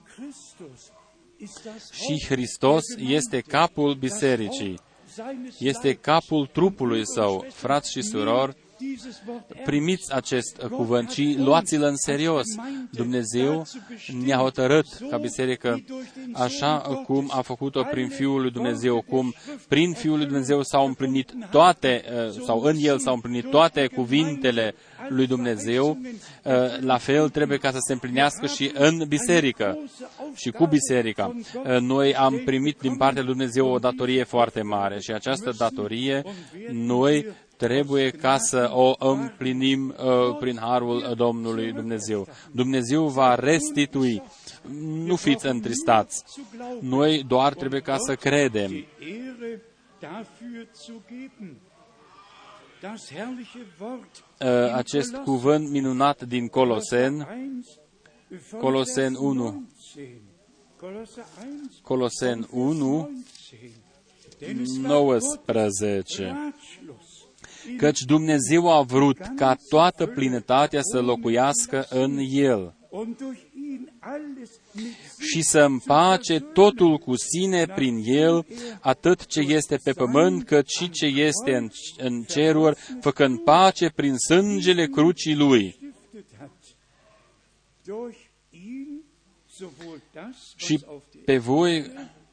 Și Hristos este capul bisericii, este capul trupului său. Frați și surori, primiți acest cuvânt și luați-l în serios. Dumnezeu ne-a hotărât ca biserică, așa cum a făcut-o prin Fiul lui Dumnezeu, cum prin Fiul lui Dumnezeu s-au împlinit toate, sau în El s-au împlinit toate cuvintele lui Dumnezeu, la fel trebuie ca să se împlinească și în biserică și cu biserica. Noi am primit din partea lui Dumnezeu o datorie foarte mare și această datorie noi trebuie ca să o împlinim uh, prin harul Domnului Dumnezeu. Dumnezeu va restitui. Nu fiți întristați. Noi doar trebuie ca să credem. Uh, acest cuvânt minunat din Coloseni, Coloseni unu, Coloseni unu, nouăsprezece. Căci Dumnezeu a vrut ca toată plinătatea să locuiască în El și să împace totul cu sine prin El, atât ce este pe pământ, cât și ce este în, în ceruri, făcând pace prin sângele crucii Lui. Și pe voi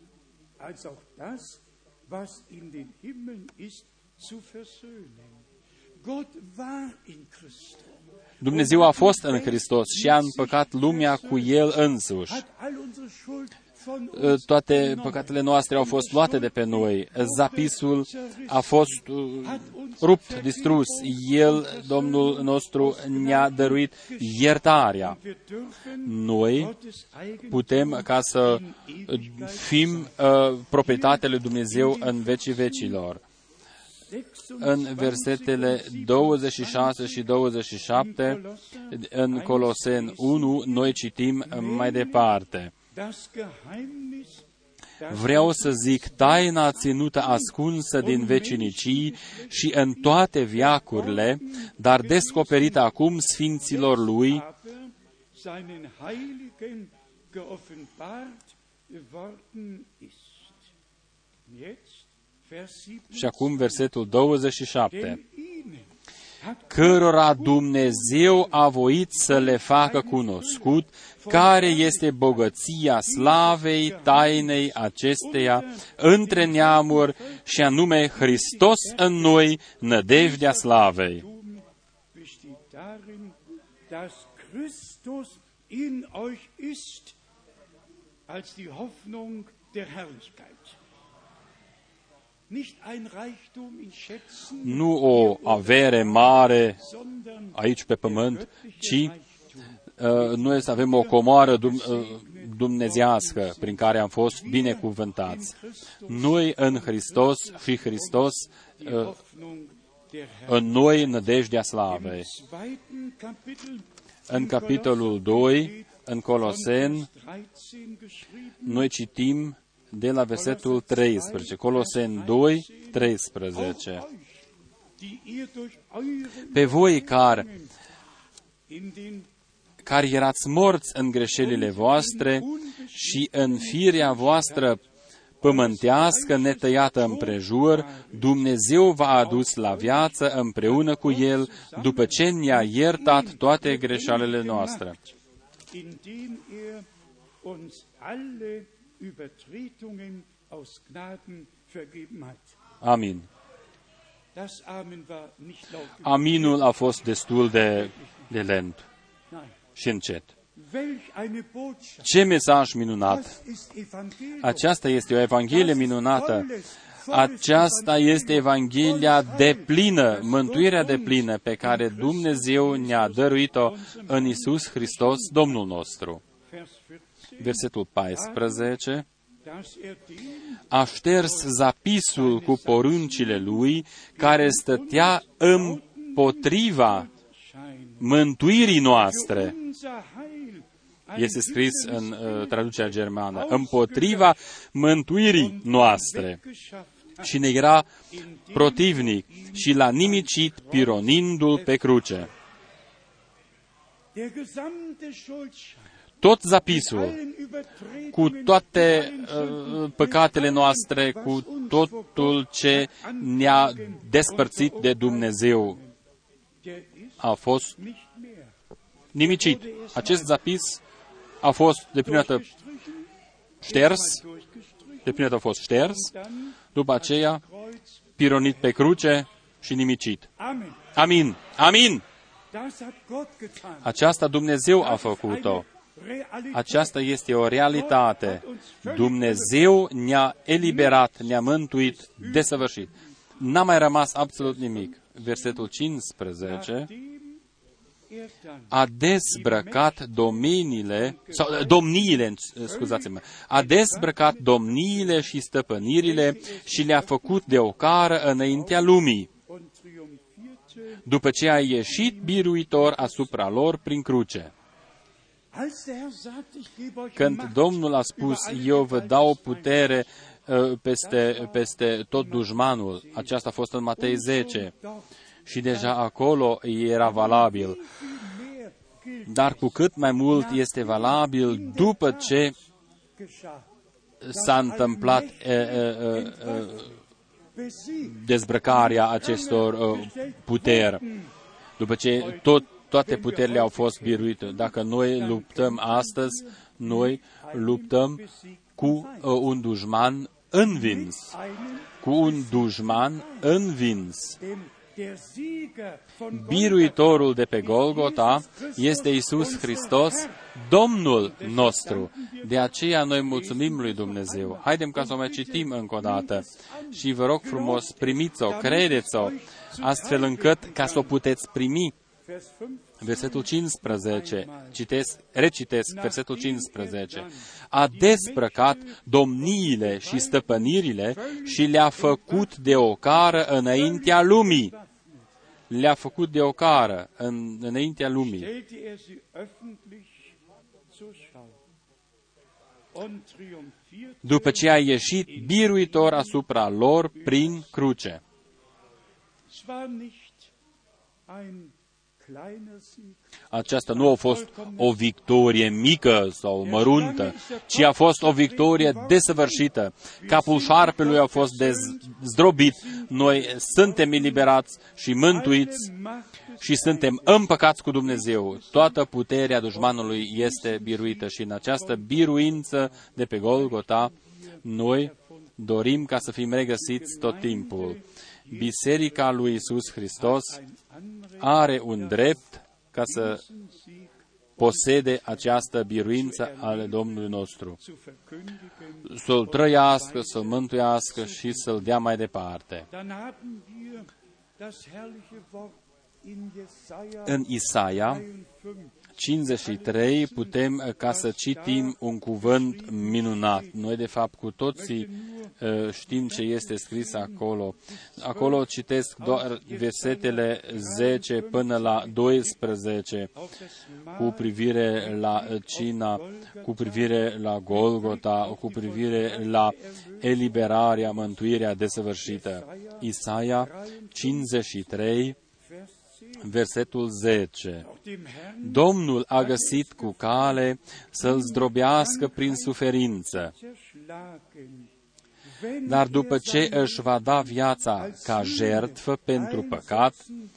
Dumnezeu a fost în Hristos și a împăcat lumea cu El însuși. Toate păcatele noastre au fost luate de pe noi. Zapisul a fost rupt, distrus. El, Domnul nostru, ne-a dăruit iertarea. Noi putem ca să fim uh, proprietatea lui Dumnezeu în vecii vecilor. În versetele douăzeci și șase și douăzeci și șapte, în Coloseni unu, noi citim mai departe. Vreau să zic taina ținută ascunsă din vecinicii și în toate veacurile, dar descoperită acum sfinților Lui, și acum versetul douăzeci și șapte. Cărora Dumnezeu a voit să le facă cunoscut care este bogăția slavei tainei acesteia între neamuri și anume Hristos în noi, nădejdea slavei. Nu o avere mare aici pe pământ, ci uh, noi să avem o comoară dum, uh, dumnezească prin care am fost binecuvântați. Noi în Hristos și Hristos uh, în noi nădejdea slavei. În capitolul doi, în Coloseni, noi citim de la versetul treisprezece. Coloseni doi, treisprezece. Pe voi care, care erați morți în greșelile voastre și în firea voastră pământească netăiată împrejur, Dumnezeu v-a adus la viață împreună cu El, după ce ne-a iertat toate greșalele noastre. Amin. Aminul a fost destul de, de lent și încet. Ce mesaj minunat! Aceasta este o Evanghelie minunată. Aceasta este Evanghelia deplină, mântuirea deplină pe care Dumnezeu ne-a dăruit-o în Iisus Hristos, Domnul nostru. Versetul paisprezece. A șters zapisul cu poruncile Lui, care stătea împotriva mântuirii noastre. Este scris în uh, traducerea germană, împotriva mântuirii noastre. Și ne era protivnic și l-a nimicit pironindu-l pe cruce. Tot zapisul, cu toate uh, păcatele noastre, cu totul ce ne-a despărțit de Dumnezeu, a fost nimicit. Acest zapis a fost de prima dată șters, de prima dată a fost șters, după aceea pironit pe cruce și nimicit. Amin. Amin. Aceasta Dumnezeu a făcut-o. Aceasta este o realitate. Dumnezeu ne-a eliberat, ne-a mântuit desăvârșit. N-a mai rămas absolut nimic. Versetul cincisprezece. A dezbrăcat domeniile, sau domniile, scuzați-mă, a dezbrăcat domniile și stăpânirile și le-a făcut de ocară înaintea lumii, după ce a ieșit biruitor asupra lor prin cruce. Când Domnul a spus, eu vă dau putere uh, peste, peste tot dușmanul, aceasta a fost în Matei zece, și deja acolo era valabil. Dar cu cât mai mult este valabil după ce s-a întâmplat e, e, e, dezbrăcarea acestor e, puteri, după ce tot, toate puterile au fost biruite. Dacă noi luptăm astăzi, noi luptăm cu e, un dușman învins. Cu un dușman învins. Biruitorul de pe Golgota este Iisus Hristos, Domnul nostru. De aceea noi mulțumim lui Dumnezeu. Haidem ca să o mai citim încă o dată. Și vă rog frumos, primiți-o, credeți-o, astfel încât ca să o puteți primi. Versetul cincisprezece, citesc, recitesc versetul cincisprezece. A dezbrăcat domniile și stăpânirile și le-a făcut de ocară înaintea lumii. Le-a făcut de ocară în, înaintea lumii. După ce a ieșit biruitor asupra lor prin cruce. Aceasta nu a fost o victorie mică sau măruntă, ci a fost o victorie desăvârșită. Capul șarpelui a fost zdrobit. Noi suntem eliberați și mântuiți și suntem împăcați cu Dumnezeu. Toată puterea dușmanului este biruită și în această biruință de pe Golgota noi dorim ca să fim regăsiți tot timpul. Biserica lui Iisus Hristos are un drept ca să posede această biruință ale Domnului nostru, să-L trăiască, să-L mântuiască și să-L dea mai departe. În Isaia cincizeci și trei putem ca să citim un cuvânt minunat. Noi, de fapt, cu toții știm ce este scris acolo. Acolo citesc doar versetele zece până la doisprezece cu privire la cina, cu privire la Golgota, cu privire la eliberarea, mântuirea desăvârșită. Isaia cincizeci și trei, versetul zece. Domnul a găsit cu cale să-l zdrobească prin suferință, dar după ce își va da viața ca jertfă pentru păcat,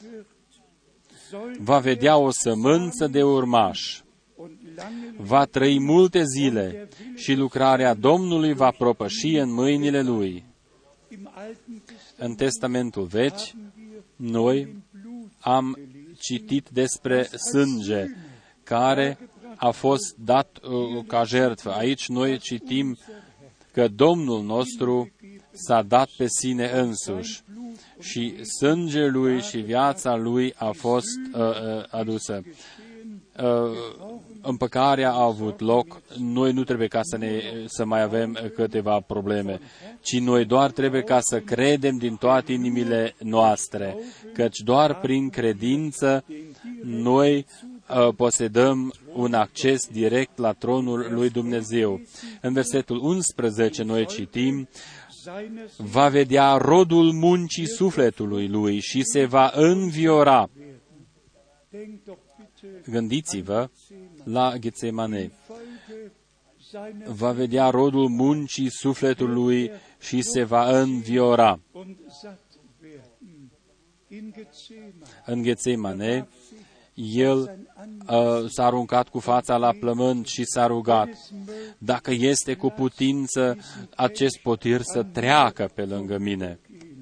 va vedea o sămânță de urmaș, va trăi multe zile și lucrarea Domnului va propăși în mâinile lui. În Testamentul Vechi, noi am citit despre sânge care a fost dat uh, ca jertfă. Aici noi citim că Domnul nostru s-a dat pe sine însuși și sângele lui și viața lui a fost uh, uh, adusă. Uh, împăcarea a avut loc. Noi nu trebuie ca să, ne, să mai avem câteva probleme, ci noi doar trebuie ca să credem din toate inimile noastre, căci doar prin credință noi uh, posedăm un acces direct la tronul lui Dumnezeu. În versetul unsprezece noi citim: va vedea rodul muncii sufletului lui și se va înviora. Gândiți-vă la Ghetsemane. Va vedea rodul muncii sufletului și se va înviora. În Ghetsemane, el uh, s-a aruncat cu fața la plământ și s-a rugat: dacă este cu putință acest potir să treacă pe lângă mine.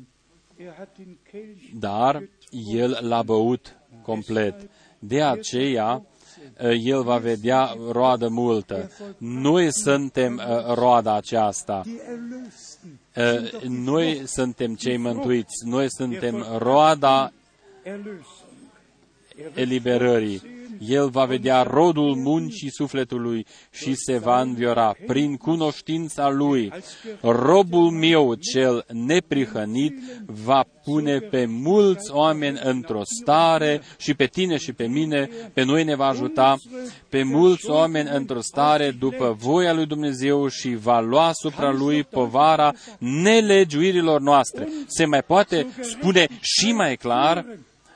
Dar el l-a băut complet. De aceea, el va vedea roadă multă. Noi suntem roada aceasta. Noi suntem cei mântuiți. Noi suntem roada eliberării. El va vedea rodul muncii sufletului și se va înviora prin cunoștința lui. Robul meu cel neprihănit va pune pe mulți oameni într-o stare, și pe tine și pe mine, pe noi ne va ajuta, pe mulți oameni într-o stare după voia lui Dumnezeu și va lua asupra lui povara nelegiuirilor noastre. Se mai poate spune și mai clar: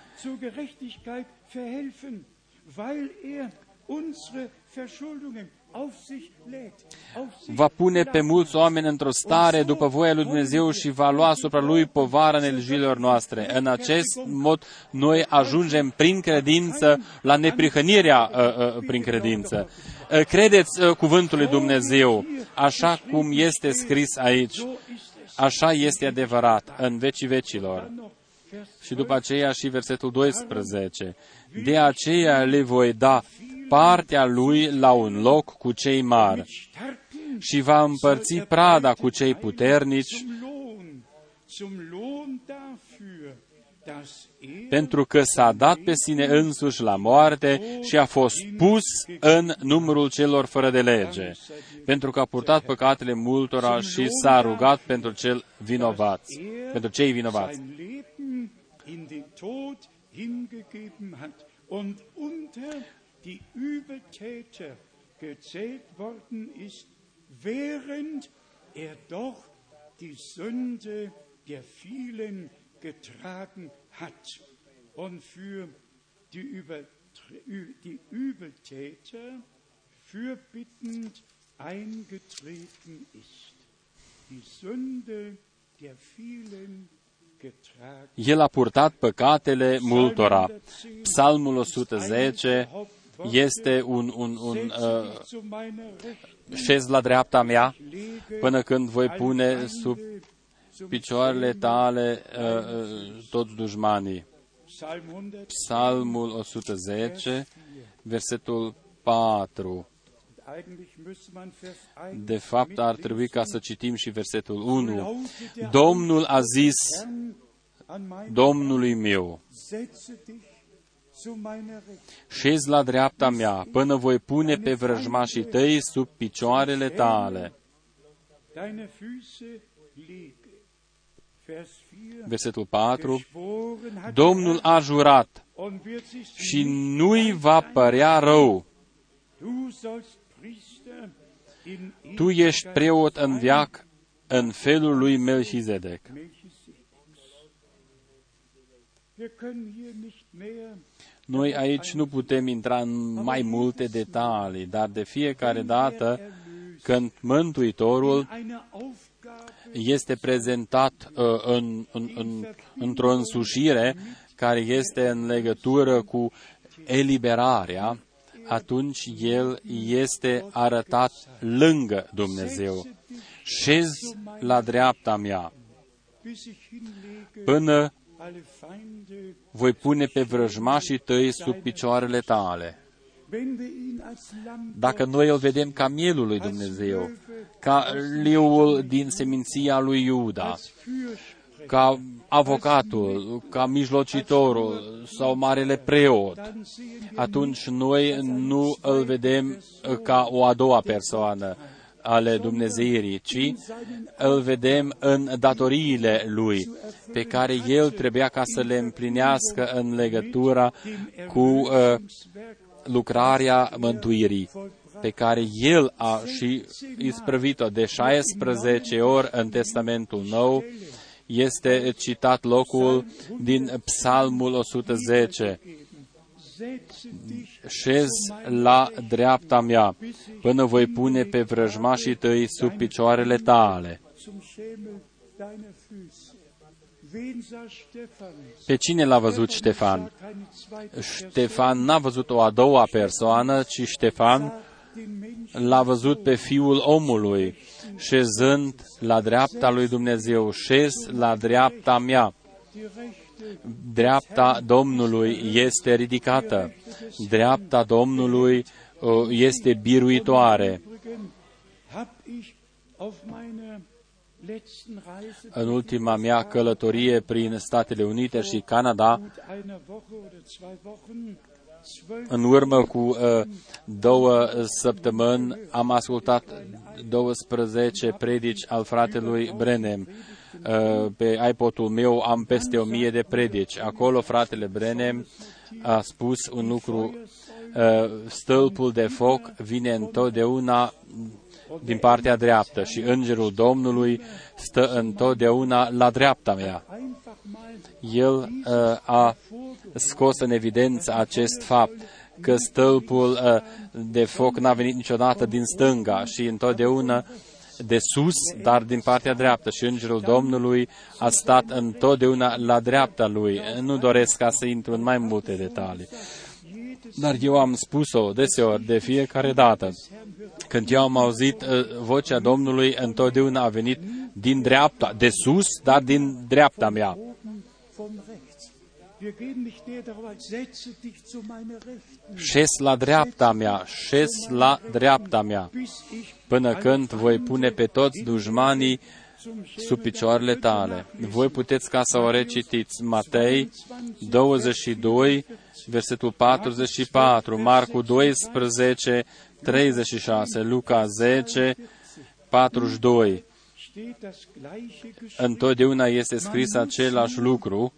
va pune pe mulți oameni într-o stare după voia lui Dumnezeu și va lua asupra lui povara nelegiuirilor noastre. În acest mod, noi ajungem prin credință la neprihănirea uh, uh, prin credință. Uh, credeți uh, cuvântul lui Dumnezeu, așa cum este scris aici. Așa este adevărat în vecii vecilor. Și după aceea și versetul doisprezece. De aceea le voi da partea lui la un loc cu cei mari și va împărți prada cu cei puternici, pentru că s-a dat pe sine însuși la moarte și a fost pus în numărul celor fără de lege, pentru că a purtat păcatele multora și s-a rugat pentru cel vinovat, pentru cei vinovați. In den Tod hingegeben hat und unter die Übeltäter gezählt worden ist, während er doch die Sünde der vielen getragen hat und für die, Über, die Übeltäter fürbittend eingetreten ist. Die Sünde der vielen El a purtat păcatele multora. Psalmul o sută zece este un, un, un uh, șez la dreapta mea până când voi pune sub picioarele tale uh, toți dușmanii. Psalmul o sută zece, versetul patru. De fapt, ar trebui ca să citim și versetul unu. Domnul a zis Domnului meu: șezi la dreapta mea, până voi pune pe vrăjmașii tăi sub picioarele tale. Versetul patru. Domnul a jurat și nu-i va părea rău. Tu ești preot în veac în felul lui Melchizedec. Noi aici nu putem intra în mai multe detalii, dar de fiecare dată când Mântuitorul este prezentat uh, în, în, în, într-o însușire care este în legătură cu eliberarea, atunci El este arătat lângă Dumnezeu. Șezi la dreapta mea, până voi pune pe vrăjmașii tăi sub picioarele tale. Dacă noi îl vedem ca mielul lui Dumnezeu, ca leul din seminția lui Iuda, ca avocatul, ca mijlocitorul sau marele preot, atunci noi nu îl vedem ca o a doua persoană ale Dumnezeirii, ci îl vedem în datoriile lui, pe care el trebuia ca să le împlinească în legătura cu uh, lucrarea mântuirii, pe care el a și isprăvit-o de șaisprezece ori în Testamentul Nou. Este citat locul din Psalmul o sută zece. Șezi la dreapta mea, până voi pune pe vrăjmașii tăi sub picioarele tale. Pe cine l-a văzut Ștefan? Ștefan n-a văzut o a doua persoană, ci Ștefan l-a văzut pe Fiul omului, șezând la dreapta lui Dumnezeu. Șez la dreapta mea. Dreapta Domnului este ridicată. Dreapta Domnului este biruitoare. În ultima mea călătorie prin Statele Unite și Canada, în urmă cu uh, două săptămâni, am ascultat douăsprezece predici al fratelui Branham. Uh, pe iPod-ul meu am peste o mie de predici. Acolo fratele Branham a spus un lucru: uh, stâlpul de foc vine întotdeauna din partea dreaptă și îngerul Domnului stă întotdeauna la dreapta mea. El uh, a scos în evidență acest fapt, că stâlpul uh, de foc n-a venit niciodată din stânga și întotdeauna de sus, dar din partea dreaptă. Și îngerul Domnului a stat întotdeauna la dreapta lui. Nu doresc ca să intru în mai multe detalii, dar eu am spus-o deseori, de fiecare dată. Când eu am auzit uh, vocea Domnului, întotdeauna a venit din dreapta, de sus, dar din dreapta mea. Șez la dreapta mea, șez la dreapta mea, până când voi pune pe toți dușmanii sub picioarele tale. Voi puteți ca să o recitiți. Matei douăzeci și doi, versetul patruzeci și patru, Marcu doisprezece, treizeci și șase, Luca zece, patruzeci și doi. Întotdeauna este scris același lucru,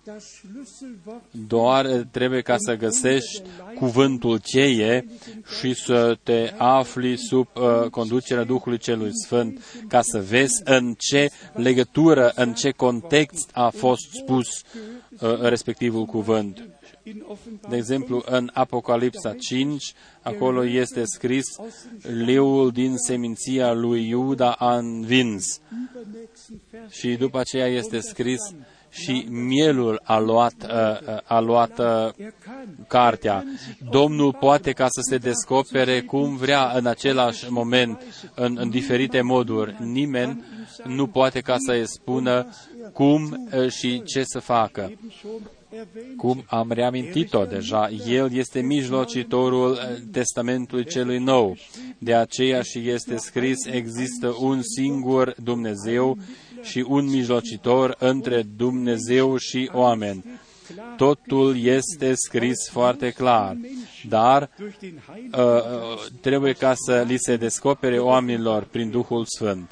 doar trebuie ca să găsești cuvântul cheie și să te afli sub uh, conducerea Duhului Celui Sfânt, ca să vezi în ce legătură, în ce context a fost spus uh, respectivul cuvânt. De exemplu, în Apocalipsa cinci, acolo este scris: leul din seminția lui Iuda a învins. Și după aceea este scris: și mielul a luat, a luat cartea. Domnul poate ca să se descopere cum vrea în același moment, în, în diferite moduri. Nimeni nu poate ca să-i spună cum și ce să facă. Cum am reamintit-o deja, El este mijlocitorul Testamentului celui nou. De aceea și este scris: există un singur Dumnezeu și un mijlocitor între Dumnezeu și oameni. totul este scris foarte clar, dar uh, trebuie ca să li se descopere oamenilor prin Duhul Sfânt.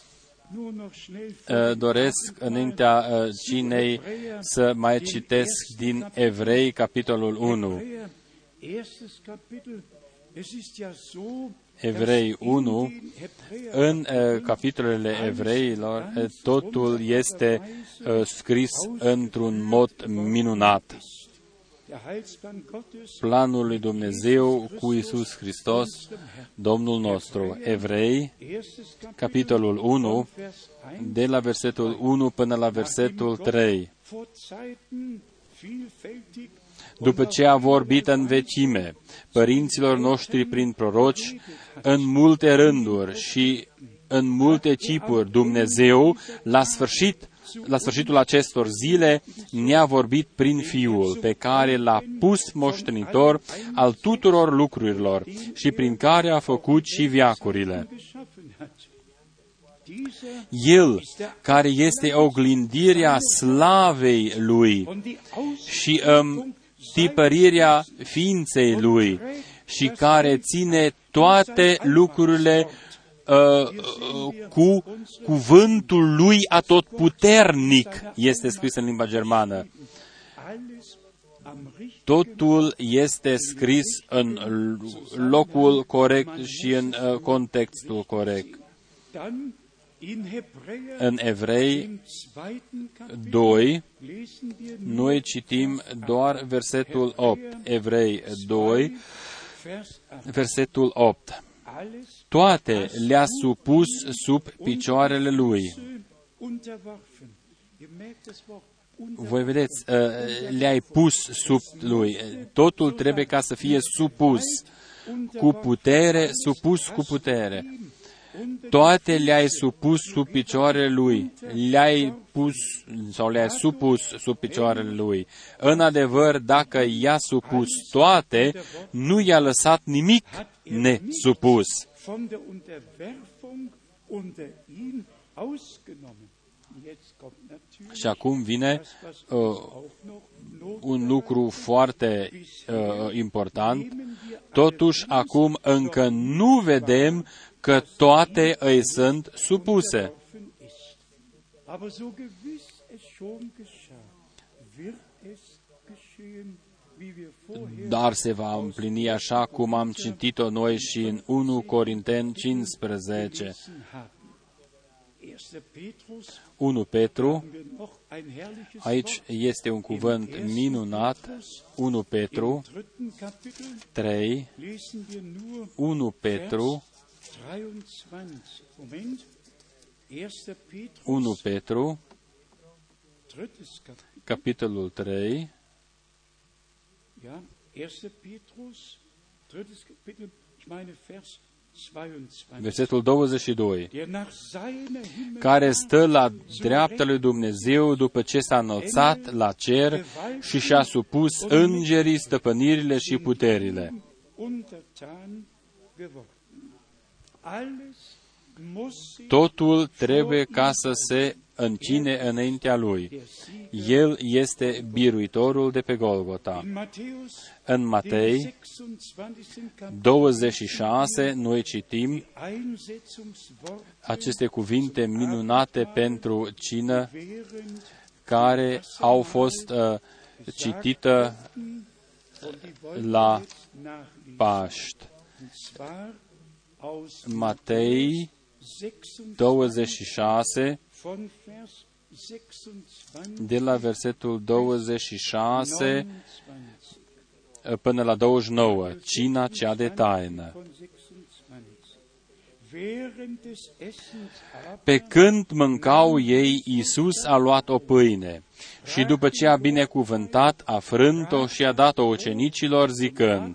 Uh, doresc înaintea uh, cinei să mai citesc din Evrei, capitolul unu. Evrei unu, în uh, capitolele evreilor, uh, totul este uh, scris într-un mod minunat. Planul lui Dumnezeu cu Iisus Hristos, Domnul nostru. Evrei, capitolul unu, de la versetul unu până la versetul trei. După ce a vorbit în vecime părinților noștri prin proroci, în multe rânduri și în multe chipuri, Dumnezeu, la sfârșit, la sfârșitul acestor zile, ne-a vorbit prin Fiul, pe care l-a pus moștenitor al tuturor lucrurilor și prin care a făcut și veacurile. El, care este oglindirea slavei Lui și um, tipărirea ființei Lui și care ține toate lucrurile uh, cu cuvântul Lui atotputernic, este scris în limba germană. Totul este scris în locul corect și în uh, contextul corect. În Evrei doi, noi citim doar versetul opt. Evrei doi, versetul opt. Toate le-a supus sub picioarele Lui. Voi vedeți, le-ai pus sub Lui. Totul trebuie ca să fie supus cu putere, supus cu putere. Toate le-ai supus sub picioarele Lui, le-ai pus sau le-ai supus sub picioarele Lui. În adevăr, dacă i-a supus toate, nu i-a lăsat nimic nesupus. Și acum vine uh, un lucru foarte uh, important. Totuși, acum încă nu vedem că toate îi sunt supuse. Dar se va împlini așa cum am citit-o noi și în unu Corinteni cincisprezece. unu Petru, aici este un cuvânt minunat, unu Petru trei, unu Petru, unu Petru, capitolul trei, versetul douăzeci și doi, care stă la dreapta lui Dumnezeu după ce s-a înălțat la cer și și-a supus îngerii stăpânirile și puterile. Totul trebuie ca să se încine înaintea Lui. El este biruitorul de pe Golgota. În Matei douăzeci și șase noi citim aceste cuvinte minunate pentru cină care au fost uh, citite la Paști. Matei douăzeci și șase, de la versetul douăzeci și șase până la douăzeci și nouă, cina cea de taină. Pe când mâncau ei, Iisus a luat o pâine și după ce a binecuvântat, a frânt-o și a dat-o ucenicilor, zicând: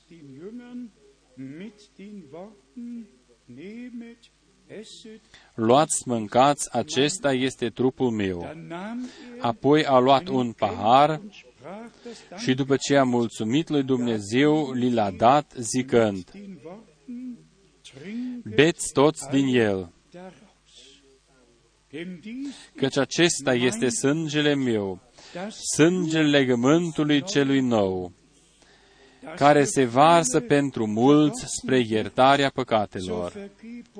luați, mâncați, acesta este trupul meu. Apoi a luat un pahar și după ce a mulțumit lui Dumnezeu, li l-a dat, zicând: beți toți din el, căci acesta este sângele meu, sângele legământului celui nou, care se varsă pentru mulți spre iertarea păcatelor.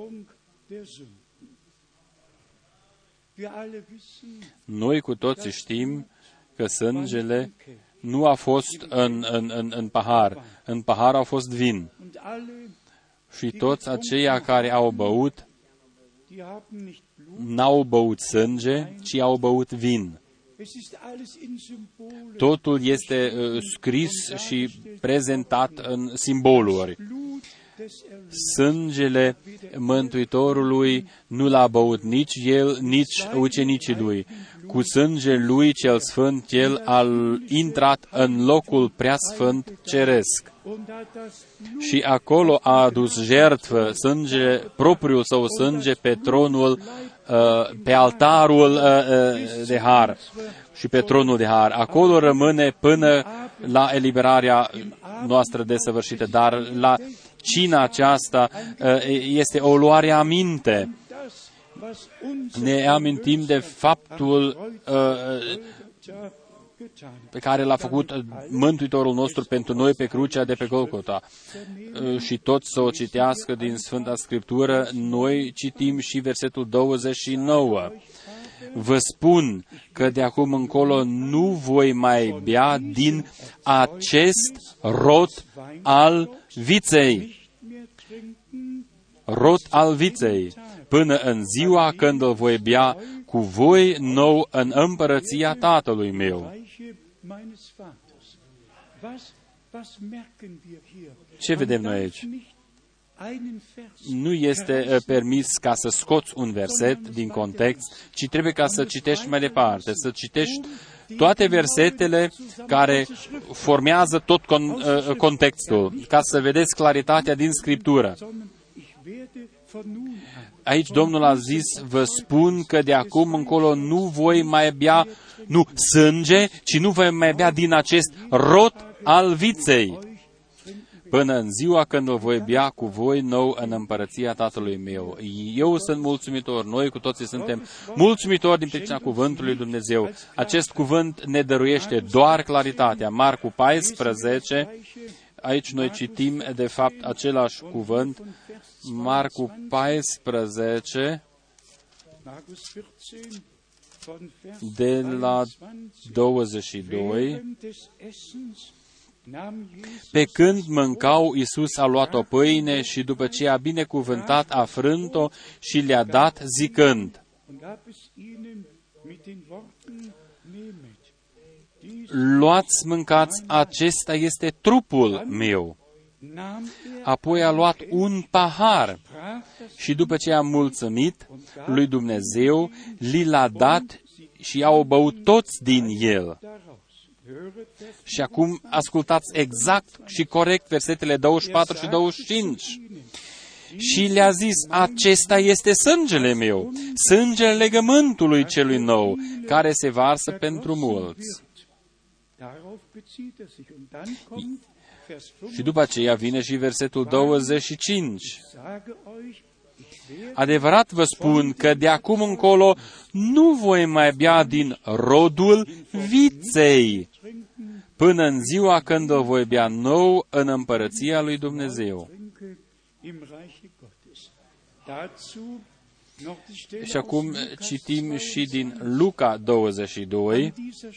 Noi cu toții știm că sângele nu a fost în, în, în, în pahar, în pahar a fost vin. Și toți aceia care au băut, n-au băut sânge, ci au băut vin. Totul este uh, scris și prezentat în simboluri. Sângele Mântuitorului nu l-a băut nici el, nici ucenicii lui. Cu sângele lui cel sfânt, el a intrat în locul preasfânt ceresc. Și acolo a adus jertfă, sânge, propriul său sânge pe tronul, pe altarul de har și pe tronul de har. Acolo rămâne până la eliberarea noastră desăvârșită, dar la cina aceasta este o luare aminte. Ne amintim de faptul pe care l-a făcut Mântuitorul nostru pentru noi pe crucea de pe Golgota. Și toți să o citească din Sfânta Scriptură. Noi citim și versetul douăzeci și nouă. Vă spun că de acum încolo nu voi mai bea din acest rod al viței. Rod al viței, până în ziua când îl voi bea cu voi nou în împărăția Tatălui meu. Ce vedem noi aici? Nu este permis ca să scoți un verset din context, ci trebuie ca să citești mai departe, să citești toate versetele care formează tot con- contextul, ca să vedeți claritatea din Scriptură. Aici Domnul a zis, vă spun că de acum încolo nu voi mai bea, nu sânge, ci nu voi mai bea din acest rod al viței, până în ziua când o voi bea cu voi nou în împărăția Tatălui meu. Eu sunt mulțumitor, noi cu toții suntem mulțumitori din pricina cuvântului Dumnezeu. Acest cuvânt ne dăruiește doar claritatea. Marcu paisprezece, aici noi citim de fapt același cuvânt, Marcu paisprezece, de la douăzeci și doi. Pe când mâncau, Iisus a luat o pâine și după ce a binecuvântat, a frânt-o și le-a dat zicând, luați, mâncați, acesta este trupul meu. Apoi a luat un pahar și după ce a mulțumit lui Dumnezeu, li l-a dat și au băut toți din el. Și acum ascultați exact și corect versetele douăzeci și patru și douăzeci și cinci. Și le-a zis, acesta este sângele meu, sângele legământului celui nou, care se varsă pentru mulți. Și după aceea vine și versetul douăzeci și cinci. Adevărat vă spun că de acum încolo nu voi mai bea din rodul viței, până în ziua când o voi bea nou în împărăția lui Dumnezeu. Și acum citim și din Luca douăzeci și doi.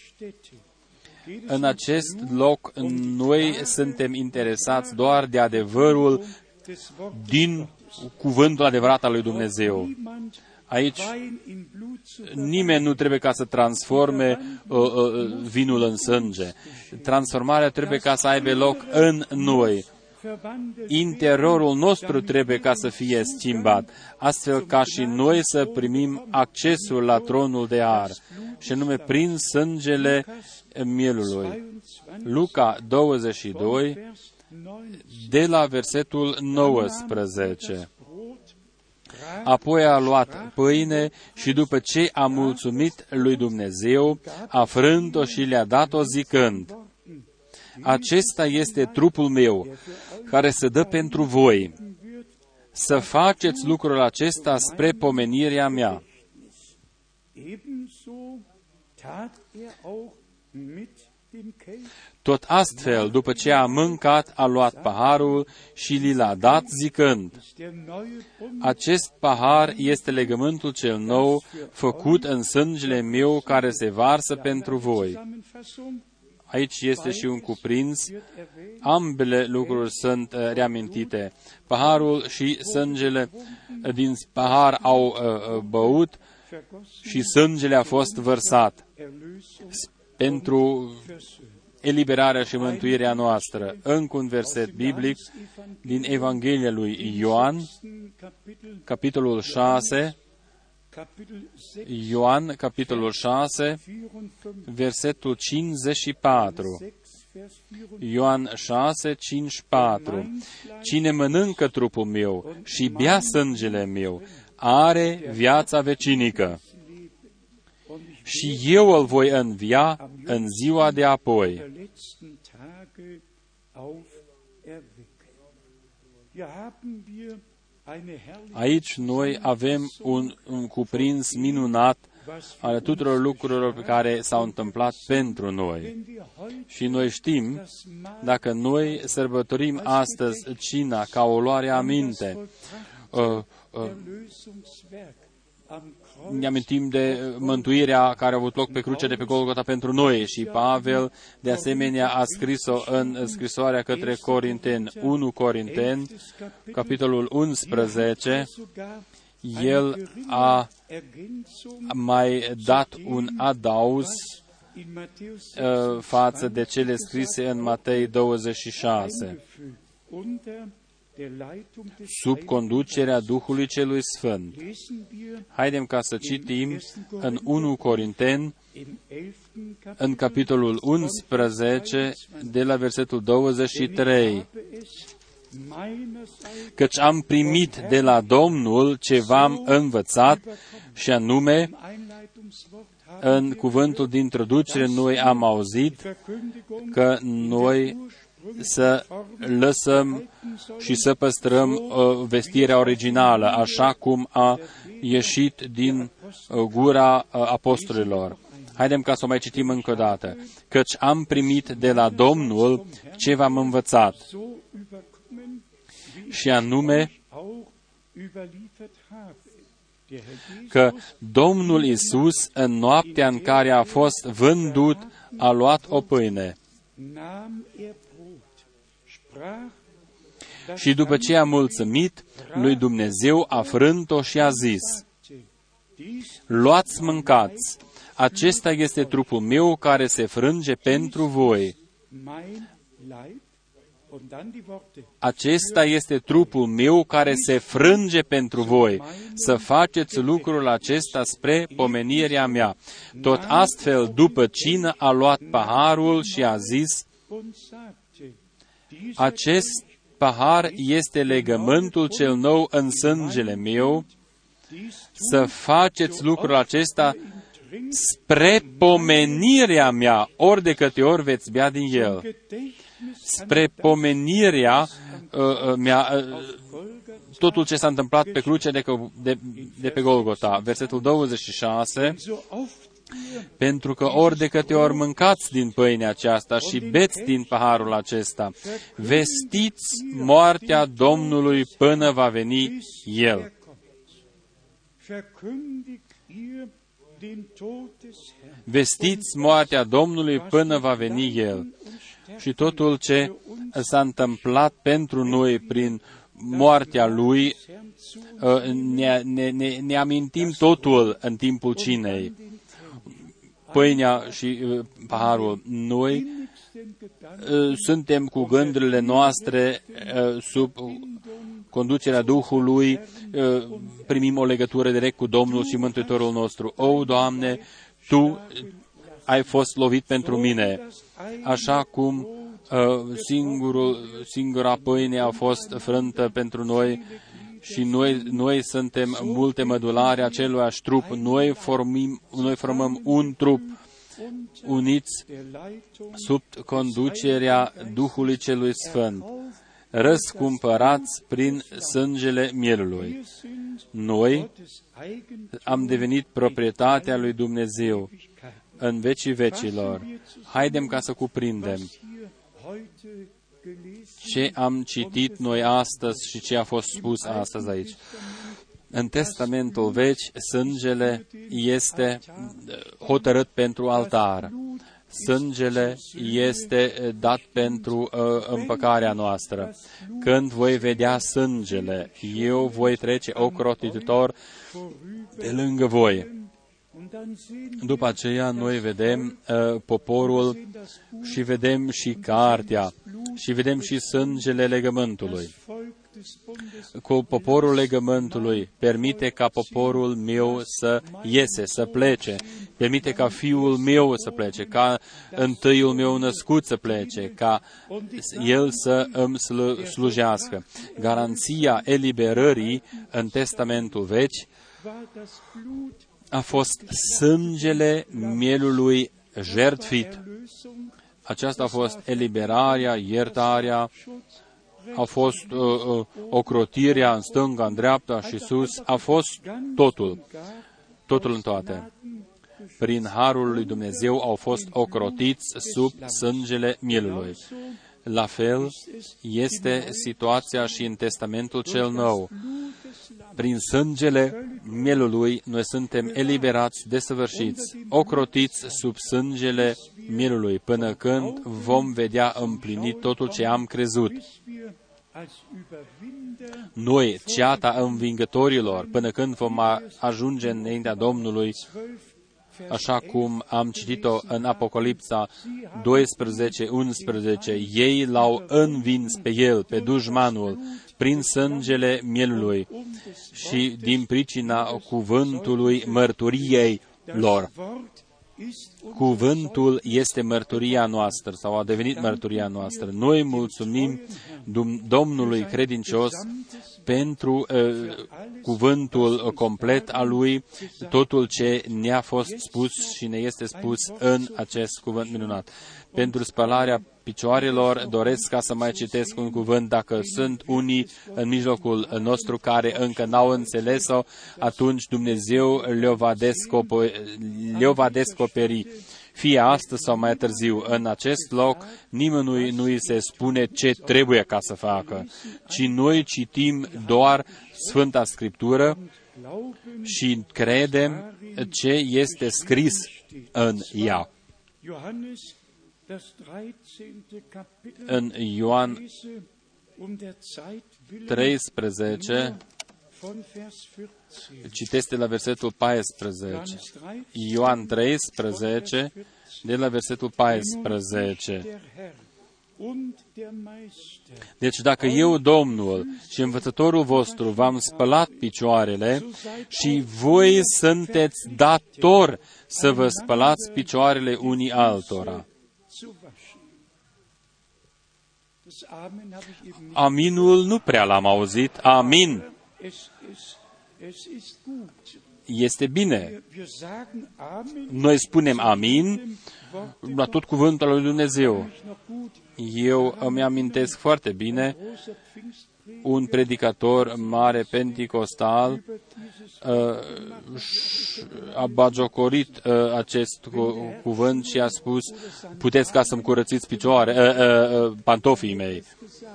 În acest loc noi suntem interesați doar de adevărul din cuvântul adevărat al lui Dumnezeu. Aici nimeni nu trebuie ca să transforme uh, uh, vinul în sânge. Transformarea trebuie ca să aibă loc în noi. Interiorul nostru trebuie ca să fie schimbat, astfel ca și noi să primim accesul la tronul de ar, și anume prin sângele mielului. Luca douăzeci și doi, de la versetul nouăsprezece. Apoi a luat pâine și după ce a mulțumit lui Dumnezeu, a frânt-o și le-a dat-o zicând, acesta este trupul meu, care se dă pentru voi. Să faceți lucrul acesta spre pomenirea mea. Tot astfel, după ce a mâncat, a luat paharul și li l-a dat, zicând: acest pahar este legământul cel nou, făcut în sângele meu, care se varsă pentru voi. Aici este și un cuprins. Ambele lucruri sunt uh, reamintite. Paharul și sângele din pahar au uh, băut și sângele a fost vărsat pentru eliberarea și mântuirea noastră. Încă un verset biblic din Evanghelia lui Ioan, capitolul șase, Ioan, capitolul șase, versetul cincizeci și patru. Ioan șase, cincizeci și patru. Cine mănâncă trupul meu și bea sângele meu, are viața veșnică. Și eu îl voi învia în ziua de apoi. Aici noi avem un, un cuprins minunat ale tuturor lucrurilor care s-au întâmplat pentru noi. Și noi știm, dacă noi sărbătorim astăzi cina ca o luare aminte, uh, uh, ne amintim de mântuirea care a avut loc pe cruce de pe Golgota pentru noi și Pavel, de asemenea, a scris-o în scrisoarea către Corinteni, unu Corinteni, capitolul unsprezece. El a mai dat un adaos uh, față de cele scrise în Matei douăzeci și șase. Sub conducerea Duhului Celui Sfânt. Haidem ca să citim în unu Corinteni, în capitolul unsprezece, de la versetul douăzeci și trei. Căci am primit de la Domnul ce v-am învățat, și anume, în cuvântul de introducere noi am auzit că noi să lăsăm și să păstrăm uh, vestirea originală, așa cum a ieșit din uh, gura uh, apostolilor. Haidem ca să o mai citim încă o dată. Căci am primit de la Domnul ce v-am învățat, și anume că Domnul Iisus, în noaptea în care a fost vândut, a luat o pâine. Și după ce a mulțumit lui Dumnezeu, a frânt-o și a zis: luați, mâncați, acesta este trupul meu care se frânge pentru voi. Acesta este trupul meu care se frânge pentru voi. Să faceți lucrul acesta spre pomenirea mea. Tot astfel, după cină, a luat paharul și a zis: acest pahar este legământul cel nou în sângele meu. Să faceți lucrul acesta spre pomenirea mea, ori de câte ori veți bea din el. Spre pomenirea uh, mea, uh, totul ce s-a întâmplat pe cruce de, de, de pe Golgota. Versetul douăzeci și șase. Pentru că ori de câte ori mâncați din pâinea aceasta și beți din paharul acesta, vestiți moartea Domnului până va veni El. Vestiți moartea Domnului până va veni El. Și totul ce s-a întâmplat pentru noi prin moartea Lui, ne, ne, ne, ne amintim totul în timpul cinei. Pâinea și paharul. Noi suntem cu gândurile noastre sub conducerea Duhului, primim o legătură direct cu Domnul și Mântuitorul nostru. O, Doamne, Tu ai fost lovit pentru mine, așa cum singurul, singura pâine a fost frântă pentru noi și noi, noi suntem multe mădulare aceluiași trup. Noi, formim, noi formăm un trup uniți sub conducerea Duhului Celui Sfânt, răscumpărați prin sângele mielului. Noi am devenit proprietatea lui Dumnezeu în vecii vecilor. Haidem ca să cuprindem ce am citit noi astăzi și ce a fost spus astăzi aici. În Testamentul Vechi, sângele este hotărât pentru altar. Sângele este dat pentru uh, împăcarea noastră. Când voi vedea sângele, eu voi trece ocrotitor de lângă voi. După aceea noi vedem uh, poporul și vedem și cartea și vedem și sângele legământului. Cu poporul legământului permite ca poporul meu să iese, să plece, permite ca fiul meu să plece, ca întâiul meu născut să plece, ca el să îmi slu- slujească. Garanția eliberării în Testamentul Vechi a fost sângele mielului jertfit. Aceasta a fost eliberarea, iertarea, a fost uh, uh, ocrotirea în stânga, în dreapta și sus, a fost totul, totul în toate. Prin harul lui Dumnezeu au fost ocrotiți sub sângele mielului. La fel este situația și în Testamentul cel Nou. Prin sângele mielului noi suntem eliberați, desăvârșiți, ocrotiți sub sângele mielului, până când vom vedea împlinit totul ce am crezut. Noi, ceata învingătorilor, până când vom ajunge înaintea Domnului, așa cum am citit-o în Apocalipsa doisprezece unsprezece, ei l-au învins pe el, pe dușmanul, prin sângele mielului și din pricina cuvântului mărturiei lor. Cuvântul este mărturia noastră sau a devenit mărturia noastră. Noi mulțumim Domnului credincios pentru uh, cuvântul complet al Lui, totul ce ne-a fost spus și ne este spus în acest cuvânt minunat. Pentru spălarea picioarelor doresc ca să mai citesc un cuvânt. Dacă sunt unii în mijlocul nostru care încă n-au înțeles-o, atunci Dumnezeu le-o va descoperi, le-o va descoperi. Fie astăzi sau mai târziu, în acest loc, nimănui nu îi se spune ce trebuie ca să facă, ci noi citim doar Sfânta Scriptură și credem ce este scris în ea. În Ioan treisprezece, citesc de la versetul paisprezece. Ioan treisprezece, de la versetul paisprezece. Deci dacă eu, Domnul și învățătorul vostru, v-am spălat picioarele și voi sunteți datori să vă spălați picioarele unii altora. Aminul nu prea l-am auzit. Amin. Este bine. Noi spunem amin la tot cuvântul lui Dumnezeu. Eu îmi amintesc foarte bine un predicator mare penticostal a bagiocorit acest cuvânt și a spus: puteți ca să-mi curățiți picioare, pantofii mei.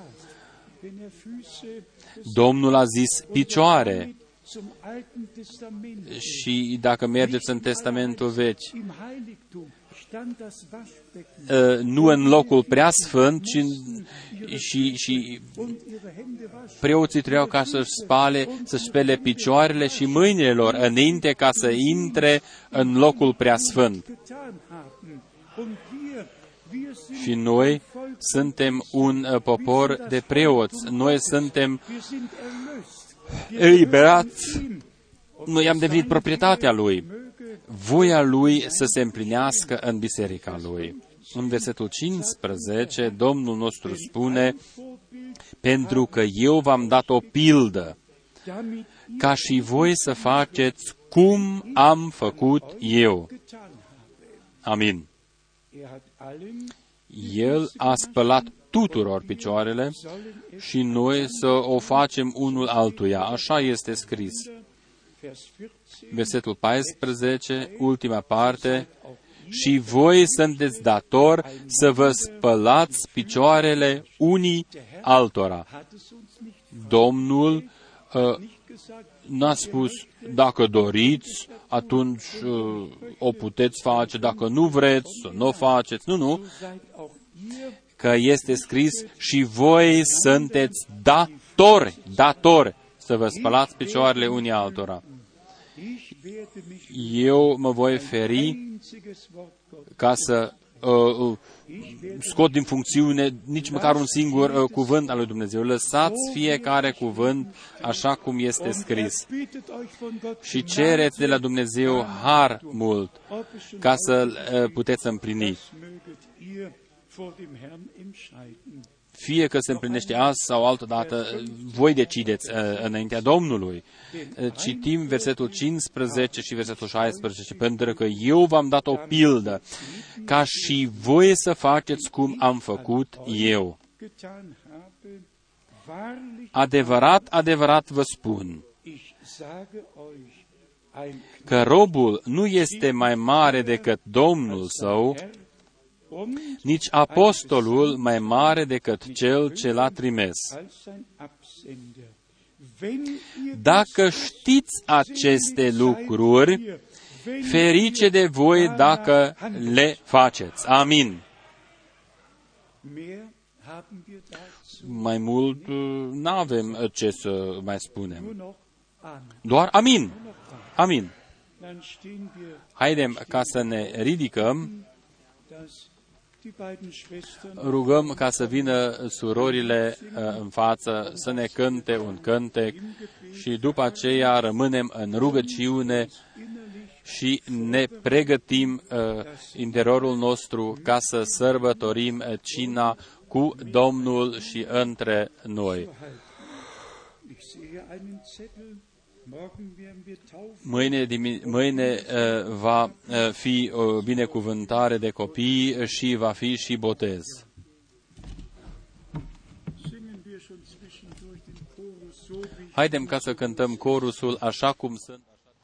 Domnul a zis picioare. Și dacă mergeți în Testamentul Vechi, nu în locul preasfânt, ci și, și preoții trebuiau ca să-și spale, să-și spele picioarele și mâinile lor înainte ca să intre în locul preasfânt. Și noi suntem un popor de preoți. Noi suntem eliberați. Noi am devenit proprietatea Lui. Voia Lui să se împlinească în biserica Lui. În versetul cincisprezece, Domnul nostru spune: pentru că eu v-am dat o pildă, ca și voi să faceți cum am făcut eu. Amin. El a spălat tuturor picioarele și noi să o facem unul altuia. Așa este scris. Versetul paisprezece, ultima parte, și voi sunteți datori să vă spălați picioarele unii altora. Domnul uh, n-a spus, dacă doriți, atunci uh, o puteți face, dacă nu vreți, să nu o faceți. Nu, nu. Că este scris, și voi sunteți datori, datori, să vă spălați picioarele unii altora. Eu mă voi feri ca să uh, scot din funcțiune nici măcar un singur uh, cuvânt al lui Dumnezeu. Lăsați fiecare cuvânt așa cum este scris. Și cereți de la Dumnezeu har mult ca să uh, puteți împlini. Fie că se împlinește azi sau altădată, voi decideți uh, înaintea Domnului. Uh, citim versetul cincisprezece și versetul șaisprezece, pentru că eu v-am dat o pildă, ca și voi să faceți cum am făcut eu. Adevărat, adevărat vă spun, că robul nu este mai mare decât Domnul său, nici apostolul mai mare decât cel ce l-a trimis. Dacă știți aceste lucruri, ferice de voi dacă le faceți. Amin. Mai mult n-avem ce să mai spunem. Doar amin. Amin. Haidem ca să ne ridicăm. Rugăm ca să vină surorile în față să ne cânte un cântec și după aceea rămânem în rugăciune și ne pregătim uh, interiorul nostru ca să sărbătorim cina cu Domnul și între noi. Mâine, mâine uh, va uh, fi o binecuvântare de copii și va fi și botez. Haidem ca să cântăm corusul așa cum sunt.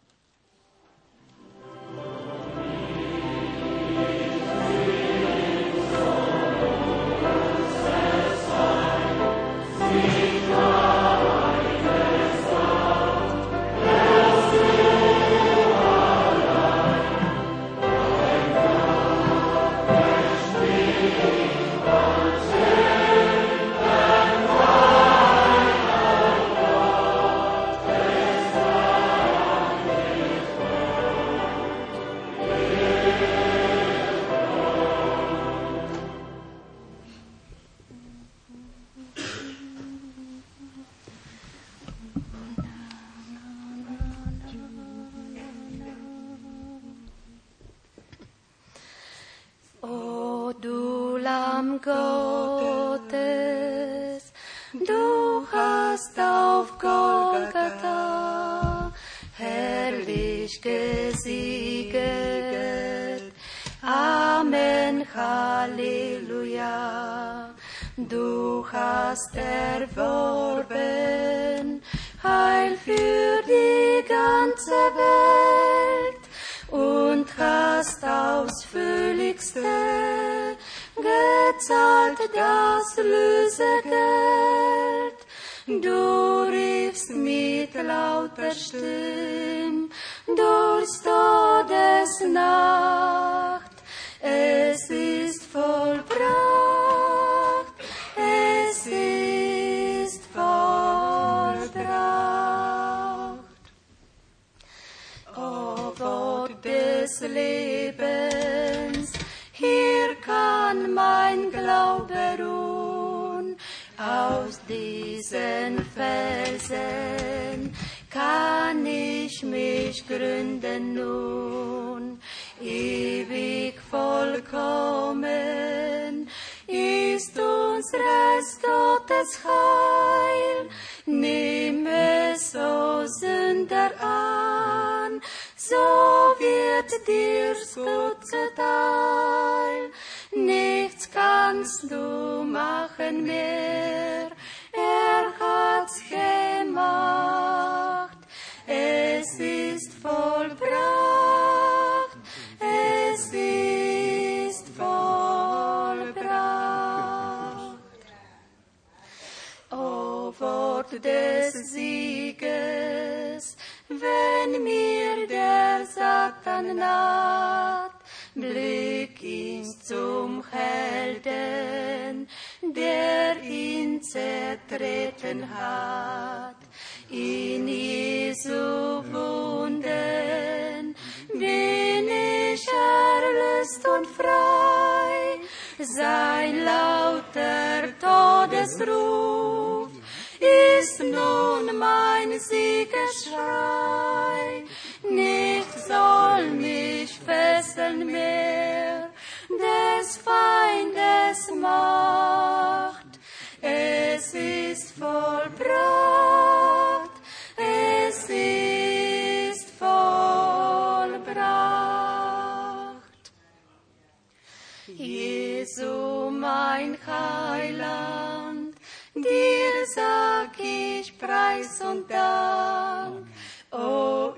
Gottes, du hast auf Golgatha herrlich gesieget. Amen, Halleluja. Du hast erworben Heil für die ganze Welt und hast ausführlichste gezahlt das Lösegeld. Du riefst mit lauter Stimm durchs Todesnacht. Es ist vollbracht, es ist vollbracht. O Gott des Lebens, hier kann mein Glaube ruhen, aus diesen Felsen kann ich mich gründen nun. Ewig vollkommen ist unseres Gottes Heil. Nimm es, o Sünder, an, so wird dir's gut zuteil. Nichts kannst du machen mehr, er hat's gemacht. Es ist vollbracht, es ist des Sieges, wenn mir der Satan naht, blick ihn zum Helden, der ihn zertreten hat. In Jesu Wunden bin ich erlöst und frei, sein lauter Todesruf ist nun mein Siegesschrei. Nichts soll mich fesseln mehr, des Feindes Macht. Es ist vollbracht, es ist vollbracht. Jesu, mein Heiland, dir sag ich Preis und Dank. O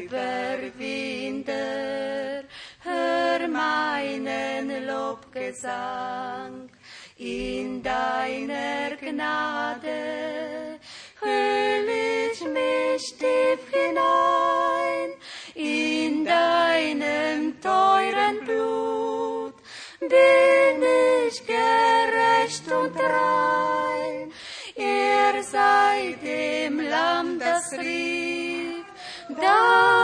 Überwinder, hör meinen Lobgesang. In deiner Gnade hüll ich mich tief hinein, in deinem teuren Blut bin ich gerecht und rein. Ihr seid dem Lamm, das rief, da